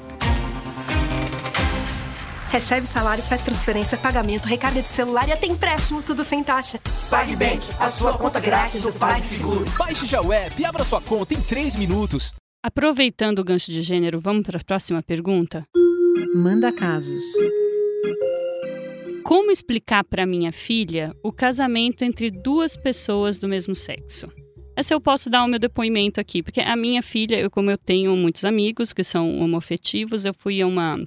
[SPEAKER 5] Recebe salário, faz transferência, pagamento, recarga de celular e até empréstimo, tudo sem taxa.
[SPEAKER 6] PagBank, a sua conta grátis do PagSeguro.
[SPEAKER 7] Baixe já o app e abra sua conta em 3 minutos.
[SPEAKER 2] Aproveitando o gancho de gênero, vamos para a próxima pergunta?
[SPEAKER 1] Manda casos.
[SPEAKER 2] Como explicar para minha filha o casamento entre duas pessoas do mesmo sexo? Essa eu posso dar o meu depoimento aqui, porque a minha filha, como eu tenho muitos amigos que são homoafetivos, eu fui a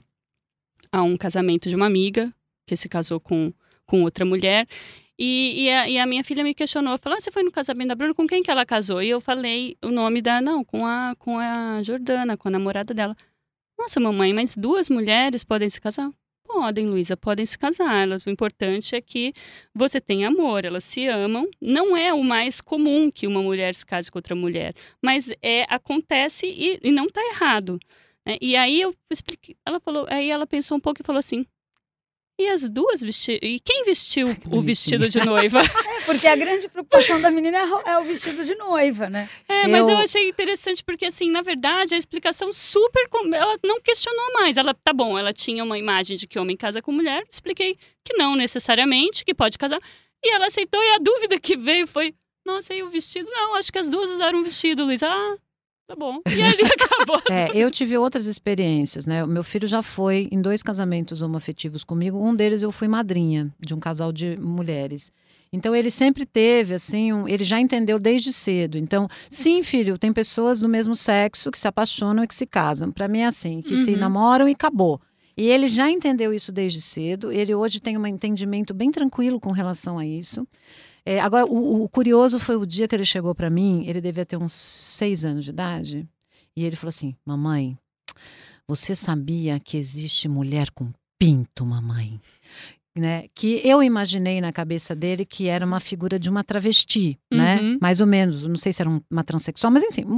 [SPEAKER 2] um casamento de uma amiga que se casou com outra mulher. E a minha filha me questionou, falou, você foi no casamento da Bruna, com quem que ela casou? E eu falei o nome com a Jordana, com a namorada dela. Nossa, mamãe, mas duas mulheres podem se casar? Podem, Luísa, podem se casar. O importante é que você tenha amor, elas se amam. Não é o mais comum que uma mulher se case com outra mulher, mas acontece e não está errado. E aí eu expliquei, aí ela pensou um pouco e falou assim, e as duas e quem vestiu o vestido de noiva?
[SPEAKER 3] Porque a grande preocupação da menina é o vestido de noiva, né?
[SPEAKER 2] Mas eu achei interessante porque, assim, na verdade, a explicação ela não questionou mais. Tá bom, ela tinha uma imagem de que homem casa com mulher, expliquei que não necessariamente, que pode casar. E ela aceitou, e a dúvida que veio foi, nossa, e o vestido? Não, acho que as duas usaram um vestido, Luiz. Tá bom. E ali acabou.
[SPEAKER 1] Eu tive outras experiências, né? O meu filho já foi em 2 casamentos homoafetivos comigo. Um deles eu fui madrinha de um casal de mulheres. Então ele sempre teve, assim, ele já entendeu desde cedo. Então, sim, filho, tem pessoas do mesmo sexo que se apaixonam e que se casam. Para mim é assim, que se namoram e acabou. E ele já entendeu isso desde cedo. Ele hoje tem um entendimento bem tranquilo com relação a isso. Agora, o curioso foi o dia que ele chegou para mim, ele devia ter uns 6 anos de idade, e ele falou assim, mamãe, você sabia que existe mulher com pinto, mamãe? Né? Que eu imaginei na cabeça dele que era uma figura de uma travesti, né? Mais ou menos, não sei se era uma transexual, mas assim,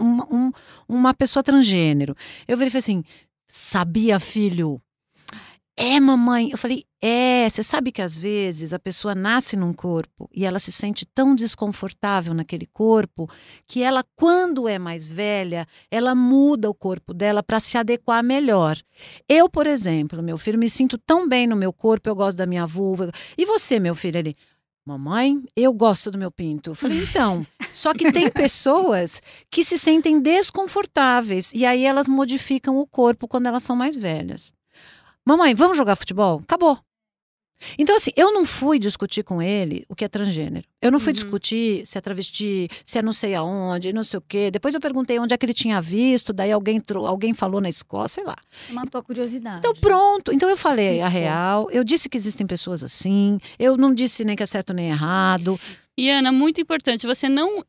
[SPEAKER 1] uma pessoa transgênero. Eu falei assim, sabia, filho? Mamãe. Eu falei, você sabe que às vezes a pessoa nasce num corpo e ela se sente tão desconfortável naquele corpo que ela, quando é mais velha, ela muda o corpo dela para se adequar melhor. Eu, por exemplo, meu filho, me sinto tão bem no meu corpo, eu gosto da minha vulva. E você, meu filho, ele... Mamãe, eu gosto do meu pinto. Eu falei, então, só que tem pessoas que se sentem desconfortáveis e aí elas modificam o corpo quando elas são mais velhas. Mamãe, vamos jogar futebol? Acabou. Então, assim, eu não fui discutir com ele o que é transgênero. Eu não fui discutir se é travesti, se é não sei aonde, não sei o quê. Depois eu perguntei onde é que ele tinha visto, daí alguém falou na escola, sei lá.
[SPEAKER 3] Matou a curiosidade.
[SPEAKER 1] Então, pronto. Então, eu falei a real. Eu disse que existem pessoas assim. Eu não disse nem que é certo nem errado.
[SPEAKER 2] E, Ana, muito importante, você não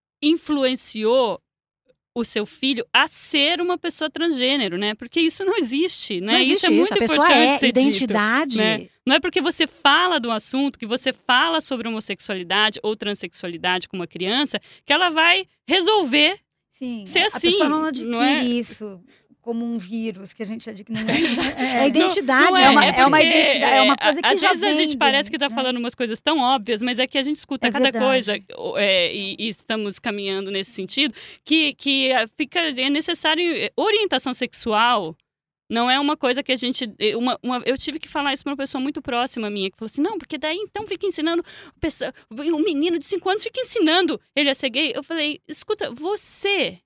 [SPEAKER 2] influenciou o seu filho a ser uma pessoa transgênero, né? Porque isso não existe, né?
[SPEAKER 1] Não existe
[SPEAKER 2] isso é muito
[SPEAKER 1] a pessoa
[SPEAKER 2] importante ser
[SPEAKER 1] identidade.
[SPEAKER 2] dito, né? Não é porque você fala do assunto, que você fala sobre homossexualidade ou transexualidade com uma criança, que ela vai resolver ser assim.
[SPEAKER 3] A pessoa não adquire
[SPEAKER 2] não é?
[SPEAKER 3] isso como um vírus que a gente adquire.
[SPEAKER 1] É identidade.
[SPEAKER 3] Não é uma identidade, é uma coisa que
[SPEAKER 2] às
[SPEAKER 3] já
[SPEAKER 2] vezes a gente
[SPEAKER 3] vem,
[SPEAKER 2] parece que está
[SPEAKER 3] né?
[SPEAKER 2] falando umas coisas tão óbvias, mas é que a gente escuta cada coisa e estamos caminhando nesse sentido, que é necessário orientação sexual. Não é uma coisa que a gente... eu tive que falar isso para uma pessoa muito próxima minha, que falou assim, não, porque daí então fica ensinando... Um menino de 5 anos fica ensinando ele a ser gay. Eu falei, escuta, você...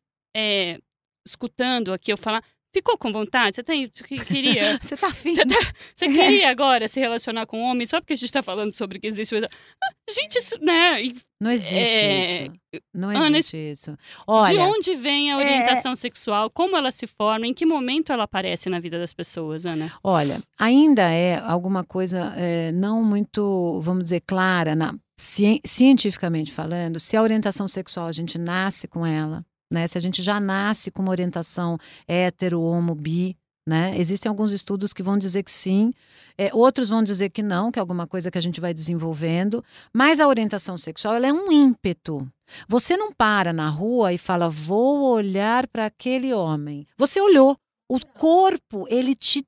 [SPEAKER 2] escutando aqui eu falar, ficou com vontade? Você queria?
[SPEAKER 1] Você tá afim?
[SPEAKER 2] Você queria agora se relacionar com um homem só porque a gente está falando sobre que existe... Gente, isso, né?
[SPEAKER 1] Não existe isso. Não
[SPEAKER 2] Ana,
[SPEAKER 1] existe isso. Olha,
[SPEAKER 2] de onde vem a orientação sexual? Como ela se forma? Em que momento ela aparece na vida das pessoas, Ana?
[SPEAKER 1] Olha, ainda é alguma coisa não muito, vamos dizer, clara, cientificamente falando, se a orientação sexual a gente nasce com ela, né? Se a gente já nasce com uma orientação hétero, homo, bi, né? Existem alguns estudos que vão dizer que sim, outros vão dizer que não, que é alguma coisa que a gente vai desenvolvendo, mas a orientação sexual ela é um ímpeto. Você não para na rua e fala, vou olhar para aquele homem. Você olhou, o corpo, ele te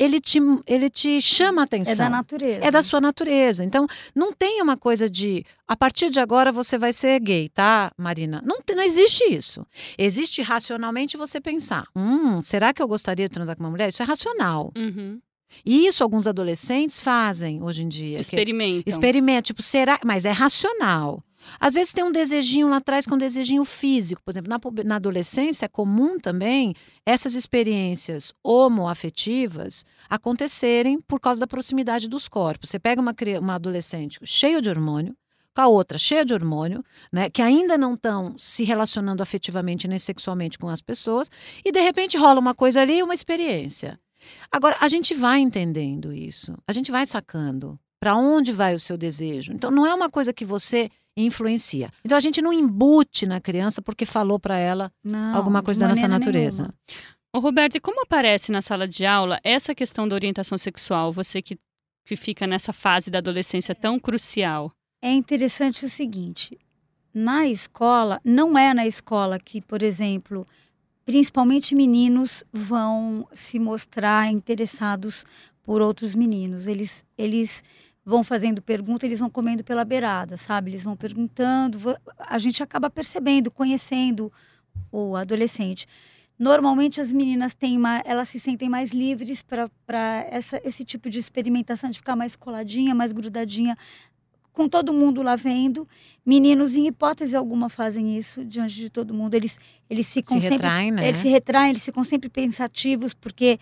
[SPEAKER 1] chama a atenção.
[SPEAKER 3] É da natureza.
[SPEAKER 1] É da sua natureza. Então, não tem uma coisa de, a partir de agora você vai ser gay, tá, Marina? Não existe isso. Existe racionalmente você pensar, será que eu gostaria de transar com uma mulher? Isso é racional.
[SPEAKER 2] Uhum.
[SPEAKER 1] E isso alguns adolescentes fazem hoje em dia.
[SPEAKER 2] Experimentam.
[SPEAKER 1] Tipo, será? Mas é racional. Às vezes tem um desejinho lá atrás que é um desejinho físico. Por exemplo, na adolescência é comum também essas experiências homoafetivas acontecerem por causa da proximidade dos corpos. Você pega uma adolescente cheia de hormônio, com a outra cheia de hormônio, né, que ainda não estão se relacionando afetivamente nem sexualmente com as pessoas, e de repente rola uma coisa ali, uma experiência. Agora, a gente vai entendendo isso, a gente vai sacando para onde vai o seu desejo. Então, não é uma coisa que você influencia. Então, a gente não embute na criança porque falou para ela alguma coisa da nossa natureza.
[SPEAKER 2] Ô, Roberto, e como aparece na sala de aula essa questão da orientação sexual? Você que fica nessa fase da adolescência tão crucial.
[SPEAKER 3] É interessante o seguinte, na escola, não é na escola que, por exemplo, principalmente meninos vão se mostrar interessados por outros meninos. Eles vão fazendo pergunta, eles vão comendo pela beirada, sabe? Eles vão perguntando, a gente acaba percebendo, conhecendo o adolescente. Normalmente as meninas elas se sentem mais livres para esse tipo de experimentação, de ficar mais coladinha, mais grudadinha, com todo mundo lá vendo. Meninos, em hipótese alguma, fazem isso diante de todo mundo. Eles ficam
[SPEAKER 1] se retraem, né?
[SPEAKER 3] Eles se retraem, eles ficam sempre pensativos, porque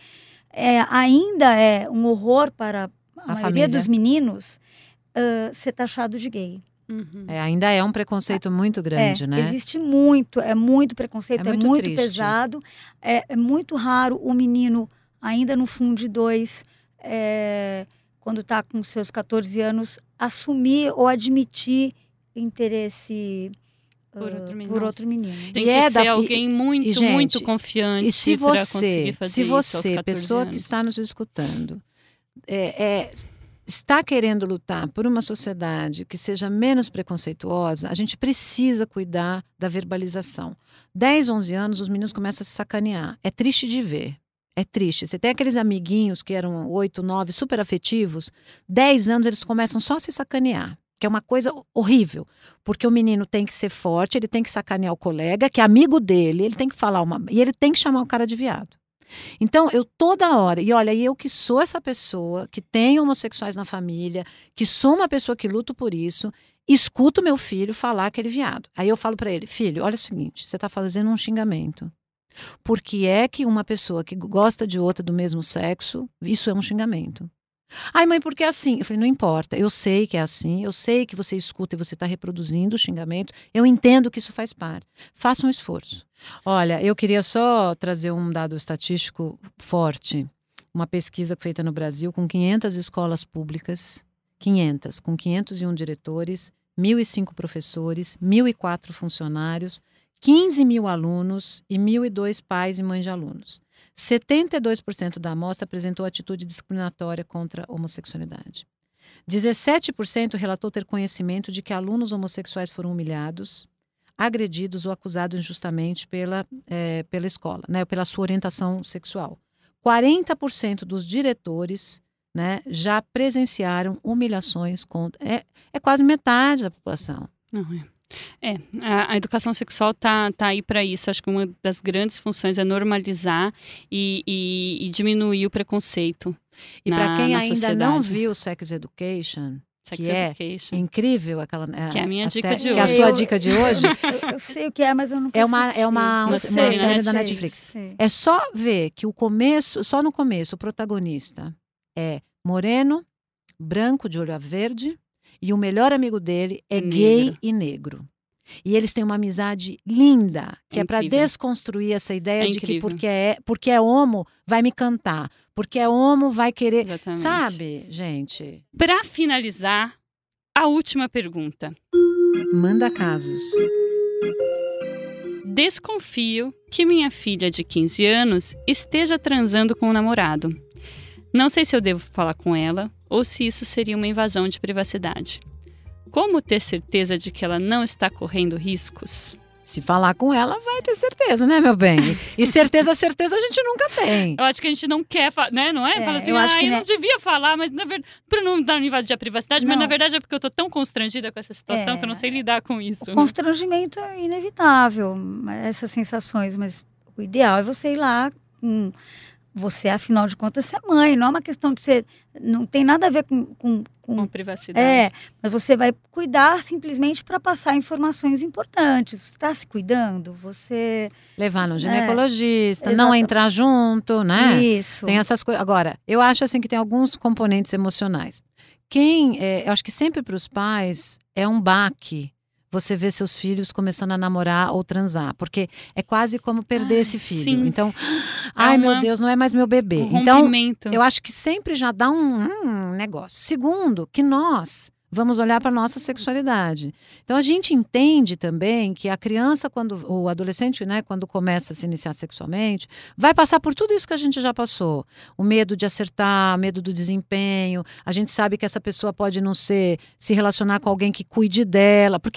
[SPEAKER 3] ainda é um horror para a maioria dos meninos ser taxado de gay.
[SPEAKER 2] Uhum.
[SPEAKER 1] Ainda é um preconceito muito grande, né?
[SPEAKER 3] Existe muito, muito preconceito, é muito
[SPEAKER 1] triste.
[SPEAKER 3] pesado. É muito raro o menino, ainda no fundo 2, quando está com seus 14 anos, assumir ou admitir interesse por outro menino.
[SPEAKER 2] Tem que ser alguém muito,
[SPEAKER 1] gente,
[SPEAKER 2] muito confiante para conseguir fazer isso aos 14 anos.
[SPEAKER 1] Pessoa que está nos escutando, está querendo lutar por uma sociedade que seja menos preconceituosa, a gente precisa cuidar da verbalização. 10, 11 anos, os meninos começam a se sacanear. É triste de ver. É triste. Você tem aqueles amiguinhos que eram 8, 9, super afetivos, 10 anos eles começam só a se sacanear, que é uma coisa horrível, porque o menino tem que ser forte, ele tem que sacanear o colega, que é amigo dele, ele tem que falar e ele tem que chamar o cara de viado. Então, eu toda hora, e olha, eu que sou essa pessoa, que tem homossexuais na família, que sou uma pessoa que luto por isso, escuto meu filho falar que ele é viado. Aí eu falo para ele, filho, olha o seguinte, você está fazendo um xingamento. Porque é que uma pessoa que gosta de outra do mesmo sexo, isso é um xingamento. Ai, mãe, por que é assim? Eu falei, não importa, eu sei que é assim, eu sei que você escuta e você está reproduzindo o xingamento, eu entendo que isso faz parte. Faça um esforço. Olha, eu queria só trazer um dado estatístico forte. Uma pesquisa feita no Brasil com 500 escolas públicas, 500, com 501 diretores, 1.005 professores, 1.004 funcionários, 15 mil alunos e 1.002 pais e mães de alunos. 72% da amostra apresentou atitude discriminatória contra a homossexualidade. 17% relatou ter conhecimento de que alunos homossexuais foram humilhados, agredidos ou acusados injustamente pela escola, né, pela sua orientação sexual. 40% dos diretores, né, já presenciaram humilhações contra... É quase metade da população.
[SPEAKER 2] Não é. A educação sexual tá aí para isso. Acho que uma das grandes funções é normalizar e diminuir o preconceito.
[SPEAKER 1] E para quem ainda
[SPEAKER 2] sociedade.
[SPEAKER 1] não viu Sex Education,
[SPEAKER 2] Education.
[SPEAKER 1] É incrível, aquela
[SPEAKER 2] que é a minha dica de hoje.
[SPEAKER 1] Que é a sua dica de hoje.
[SPEAKER 3] Eu sei o que é, mas eu não
[SPEAKER 1] É uma série da
[SPEAKER 3] sei,
[SPEAKER 1] Netflix.
[SPEAKER 3] sei.
[SPEAKER 1] É só ver que só no começo, o protagonista é moreno, branco, de olho verde, e o melhor amigo dele é gay e negro. E eles têm uma amizade linda, que é para desconstruir essa ideia de que porque é homo vai me cantar, porque é homo vai querer,
[SPEAKER 2] exatamente.
[SPEAKER 1] Sabe, gente?
[SPEAKER 2] Para finalizar, a última pergunta.
[SPEAKER 1] Manda casos.
[SPEAKER 2] Desconfio que minha filha de 15 anos esteja transando com um namorado. Não sei se eu devo falar com ela ou se isso seria uma invasão de privacidade. Como ter certeza de que ela não está correndo riscos?
[SPEAKER 1] Se falar com ela, vai ter certeza, né, meu bem? E certeza a gente nunca tem.
[SPEAKER 2] Eu acho que a gente não quer, né? Não é? Fala assim, eu não devia falar, mas na verdade, para não invadir a privacidade, mas na verdade é porque eu tô tão constrangida com essa situação que eu não sei lidar com isso.
[SPEAKER 3] O constrangimento é inevitável, essas sensações, mas o ideal é você ir lá você, afinal de contas, é mãe, não é uma questão de ser... Não tem nada a ver com
[SPEAKER 2] privacidade.
[SPEAKER 3] Mas você vai cuidar simplesmente para passar informações importantes. Você está se cuidando, você...
[SPEAKER 1] Levar no ginecologista, não entrar junto, né?
[SPEAKER 3] Isso.
[SPEAKER 1] Tem essas coisas. Agora, eu acho assim que tem alguns componentes emocionais. Eu acho que sempre para os pais é um baque você vê seus filhos começando a namorar ou transar, porque é quase como perder esse filho.
[SPEAKER 2] Sim.
[SPEAKER 1] Então, meu Deus, não é mais meu bebê. Então, eu acho que sempre já dá um negócio. Segundo, que nós vamos olhar para a nossa sexualidade. Então, a gente entende também que a criança, o adolescente, né, quando começa a se iniciar sexualmente, vai passar por tudo isso que a gente já passou. O medo de acertar, o medo do desempenho. A gente sabe que essa pessoa pode não se relacionar com alguém que cuide dela. Porque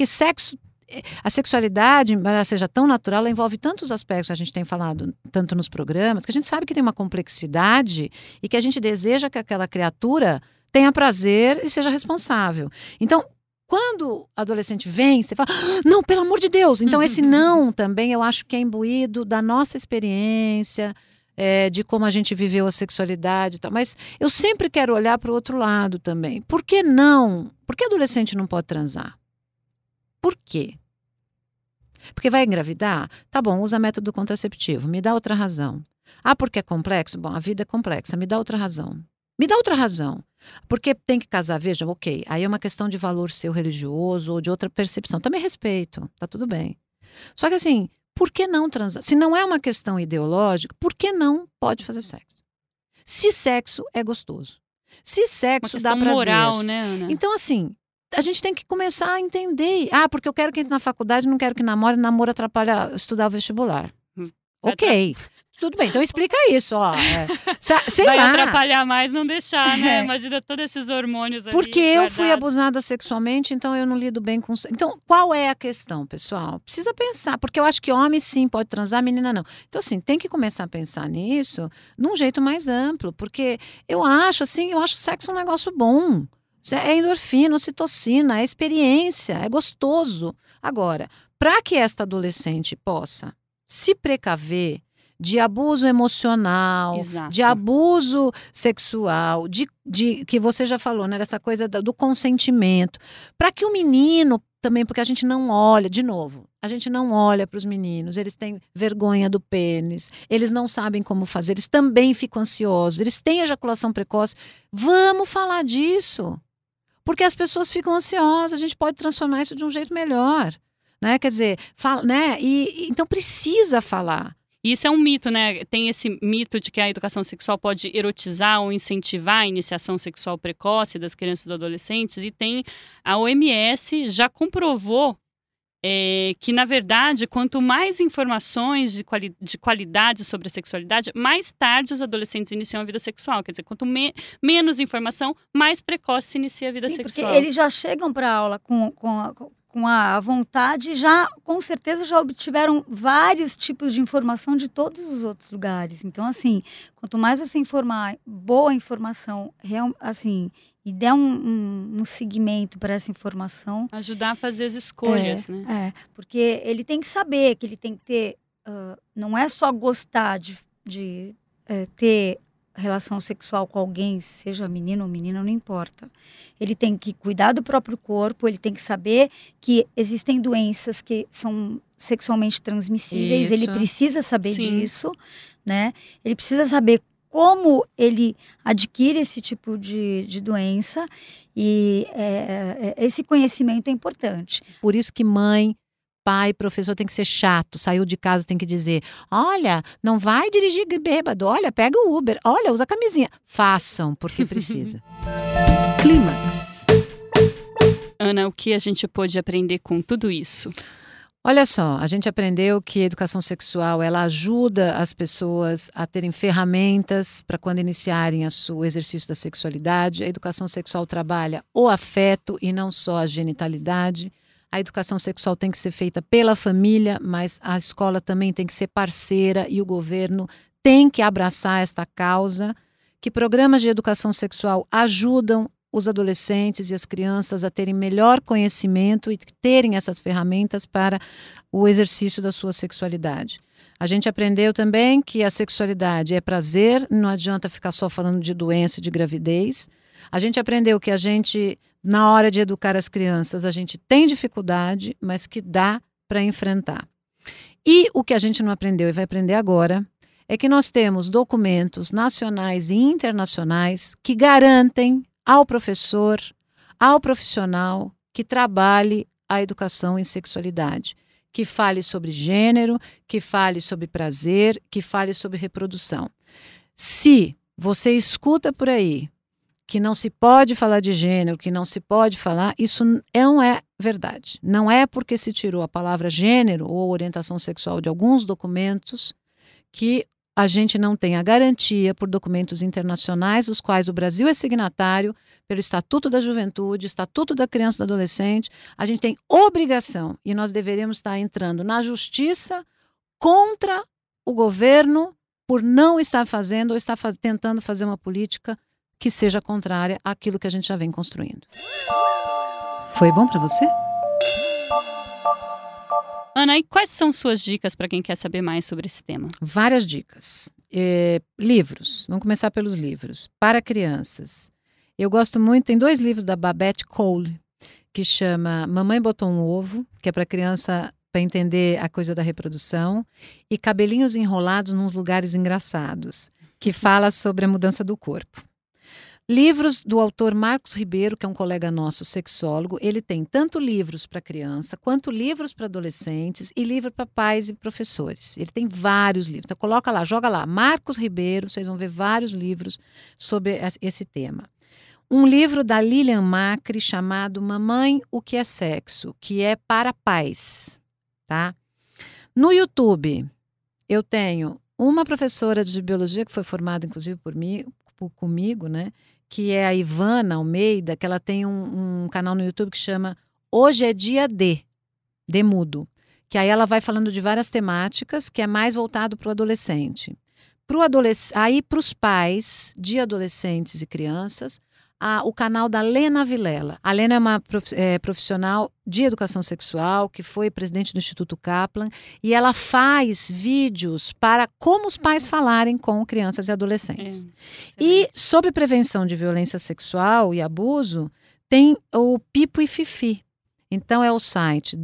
[SPEAKER 1] a sexualidade, embora seja tão natural, ela envolve tantos aspectos que a gente tem falado tanto nos programas, que a gente sabe que tem uma complexidade e que a gente deseja que aquela criatura tenha prazer e seja responsável. Então, quando o adolescente vem, você fala, não, pelo amor de Deus. Então, esse não também eu acho que é imbuído da nossa experiência, de como a gente viveu a sexualidade e tal. Mas eu sempre quero olhar para o outro lado também. Por que não? Por que adolescente não pode transar? Por quê? Porque vai engravidar? Tá bom, usa método contraceptivo. Me dá outra razão. Porque é complexo? Bom, a vida é complexa. Me dá outra razão. Me dá outra razão. Porque tem que casar, veja, ok. Aí é uma questão de valor seu religioso ou de outra percepção. Também respeito, tá tudo bem. Só que assim, por que não transar? Se não é uma questão ideológica, por que não pode fazer sexo? Se sexo é gostoso. Se sexo dá prazer.
[SPEAKER 2] Moral, né, Ana?
[SPEAKER 1] Então assim, a gente tem que começar a entender. Porque eu quero que entre na faculdade, não quero que namore. Namoro atrapalha estudar o vestibular. Ok. Tudo bem, então explica isso,
[SPEAKER 2] Vai atrapalhar mais não deixar, né? Imagina todos esses hormônios ali.
[SPEAKER 1] Porque eu fui abusada sexualmente, então eu não lido bem com... Então, qual é a questão, pessoal? Precisa pensar, porque eu acho que homem sim pode transar, menina não. Então, assim, tem que começar a pensar nisso de um jeito mais amplo, porque eu acho sexo um negócio bom. É endorfina, ocitocina, é experiência, é gostoso. Agora, para que esta adolescente possa se precaver de abuso emocional,
[SPEAKER 2] exato,
[SPEAKER 1] de abuso sexual, de que você já falou, né, dessa coisa do consentimento, para que o menino também porque a gente não olha, de novo, a gente não olha para os meninos, eles têm vergonha do pênis, eles não sabem como fazer, eles também ficam ansiosos, eles têm ejaculação precoce. Vamos falar disso, porque as pessoas ficam ansiosas, a gente pode transformar isso de um jeito melhor, né? Quer dizer, né? Então precisa falar.
[SPEAKER 2] Isso é um mito, né? Tem esse mito de que a educação sexual pode erotizar ou incentivar a iniciação sexual precoce das crianças e dos adolescentes. E tem a OMS já comprovou que, na verdade, quanto mais informações de qualidade sobre a sexualidade, mais tarde os adolescentes iniciam a vida sexual. Quer dizer, quanto menos informação, mais precoce se inicia a vida sexual.
[SPEAKER 3] Porque eles já chegam para a aula com a vontade, já com certeza já obtiveram vários tipos de informação de todos os outros lugares. Então, assim, quanto mais você informar, boa informação, assim, e der um segmento para essa informação...
[SPEAKER 2] Ajudar a fazer as escolhas, né?
[SPEAKER 3] Porque ele tem que saber que ele tem que ter... não é só gostar de ter relação sexual com alguém, seja menino ou menina, não importa. Ele tem que cuidar do próprio corpo, ele tem que saber que existem doenças que são sexualmente transmissíveis, ele precisa saber disso, né? Ele precisa saber como ele adquire esse tipo de doença e esse conhecimento é importante.
[SPEAKER 1] Por isso que mãe, pai, professor tem que ser chato, saiu de casa tem que dizer, olha, não vai dirigir bêbado, olha, pega o Uber, olha, usa camisinha. Façam, porque precisa. Clímax.
[SPEAKER 2] Ana, o que a gente pôde aprender com tudo isso?
[SPEAKER 1] Olha só, a gente aprendeu que a educação sexual, ela ajuda as pessoas a terem ferramentas para quando iniciarem o exercício da sexualidade. A educação sexual trabalha o afeto e não só a genitalidade. A educação sexual tem que ser feita pela família, mas a escola também tem que ser parceira e o governo tem que abraçar esta causa, que programas de educação sexual ajudam os adolescentes e as crianças a terem melhor conhecimento e terem essas ferramentas para o exercício da sua sexualidade. A gente aprendeu também que a sexualidade é prazer, não adianta ficar só falando de doença e de gravidez. A gente aprendeu que na hora de educar as crianças, a gente tem dificuldade, mas que dá para enfrentar. E o que a gente não aprendeu e vai aprender agora é que nós temos documentos nacionais e internacionais que garantem ao professor, ao profissional que trabalhe a educação em sexualidade, que fale sobre gênero, que fale sobre prazer, que fale sobre reprodução. Se você escuta por aí que não se pode falar de gênero, que não se pode falar, isso não é verdade. Não é porque se tirou a palavra gênero ou orientação sexual de alguns documentos que a gente não tem a garantia por documentos internacionais, os quais o Brasil é signatário, pelo Estatuto da Juventude, Estatuto da Criança e do Adolescente. A gente tem obrigação, e nós deveríamos estar entrando na justiça contra o governo por não estar fazendo ou estar tentando fazer uma política que seja contrária àquilo que a gente já vem construindo. Foi bom para você?
[SPEAKER 2] Ana, e quais são suas dicas para quem quer saber mais sobre esse tema?
[SPEAKER 1] Várias dicas. Livros. Vamos começar pelos livros. Para crianças. Eu gosto muito, tem 2 livros da Babette Cole, que chama Mamãe Botou um Ovo, que é para criança, para entender a coisa da reprodução, e Cabelinhos Enrolados nos Lugares Engraçados, que fala sobre a mudança do corpo. Livros do autor Marcos Ribeiro, que é um colega nosso, sexólogo. Ele tem tanto livros para criança, quanto livros para adolescentes e livro para pais e professores. Ele tem vários livros. Então coloca lá, joga lá, Marcos Ribeiro, vocês vão ver vários livros sobre esse tema. Um livro da Lilian Macri chamado Mamãe, o que é sexo? Que é para pais, tá? No YouTube, eu tenho uma professora de biologia que foi formada, inclusive, comigo, né? Que é a Ivana Almeida, que ela tem um canal no YouTube que chama Hoje é Dia de Mudo, que aí ela vai falando de várias temáticas, que é mais voltado para o adolescente. Aí para os pais de adolescentes e crianças, o canal da Lena Vilela. A Lena é uma profissional de educação sexual, que foi presidente do Instituto Kaplan, e ela faz vídeos para como os pais falarem com crianças e adolescentes. E sobre prevenção de violência sexual e abuso, tem o Pipo e Fifi. Então é o site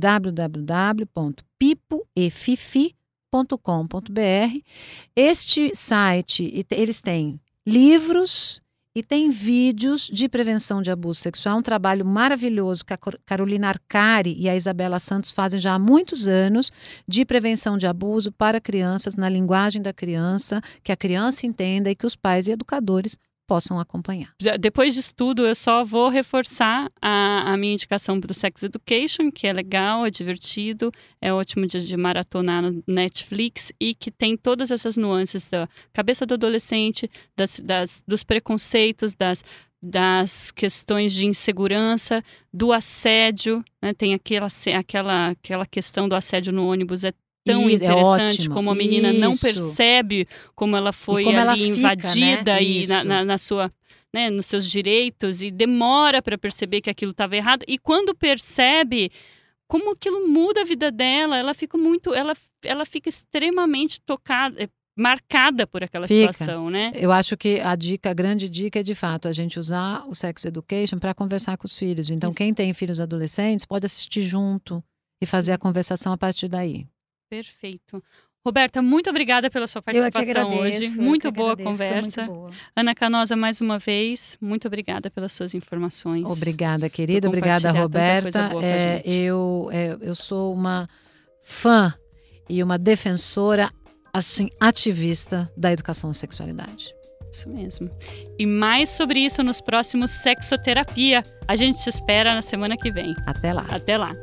[SPEAKER 1] www.pipoefifi.com.br. Este site, eles têm livros e tem vídeos de prevenção de abuso sexual, um trabalho maravilhoso que a Carolina Arcari e a Isabela Santos fazem já há muitos anos, de prevenção de abuso para crianças, na linguagem da criança, que a criança entenda e que os pais e educadores possam acompanhar.
[SPEAKER 2] Depois disso tudo, eu só vou reforçar a minha indicação para o Sex Education, que é legal, é divertido, é ótimo de maratonar no Netflix e que tem todas essas nuances da cabeça do adolescente, dos preconceitos, das questões de insegurança, do assédio, né? Tem aquela questão do assédio no ônibus, é tão interessante, como a menina não percebe como ela foi ali invadida, né? E na sua, né, nos seus direitos, e demora para perceber que aquilo estava errado, e quando percebe como aquilo muda a vida dela, ela fica extremamente tocada, marcada por aquela situação, né?
[SPEAKER 1] Eu acho que a grande dica é, de fato, a gente usar o Sex Education para conversar com os filhos. Então, isso. Quem tem filhos adolescentes pode assistir junto e fazer a conversação a partir daí.
[SPEAKER 2] Perfeito. Roberta, muito obrigada pela sua participação hoje. Muito boa conversa. Muito boa. Ana Canosa, mais uma vez, muito obrigada pelas suas informações.
[SPEAKER 1] Obrigada, querida. Obrigada, Roberta. Eu sou uma fã e uma defensora, assim, ativista da educação à sexualidade.
[SPEAKER 2] Isso mesmo. E mais sobre isso nos próximos Sexoterapia. A gente te espera na semana que vem.
[SPEAKER 1] Até lá.
[SPEAKER 2] Até lá.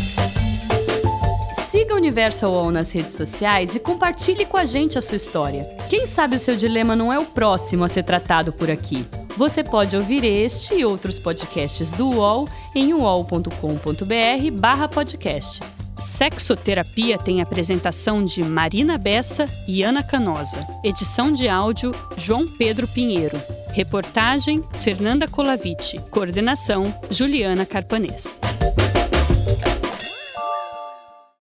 [SPEAKER 2] Siga o Universal UOL nas redes sociais e compartilhe com a gente a sua história. Quem sabe o seu dilema não é o próximo a ser tratado por aqui. Você pode ouvir este e outros podcasts do UOL em uol.com.br/podcasts. Sexoterapia tem apresentação de Marina Bessa e Ana Canosa. Edição de áudio, João Pedro Pinheiro. Reportagem, Fernanda Colaviti. Coordenação, Juliana Carpanês.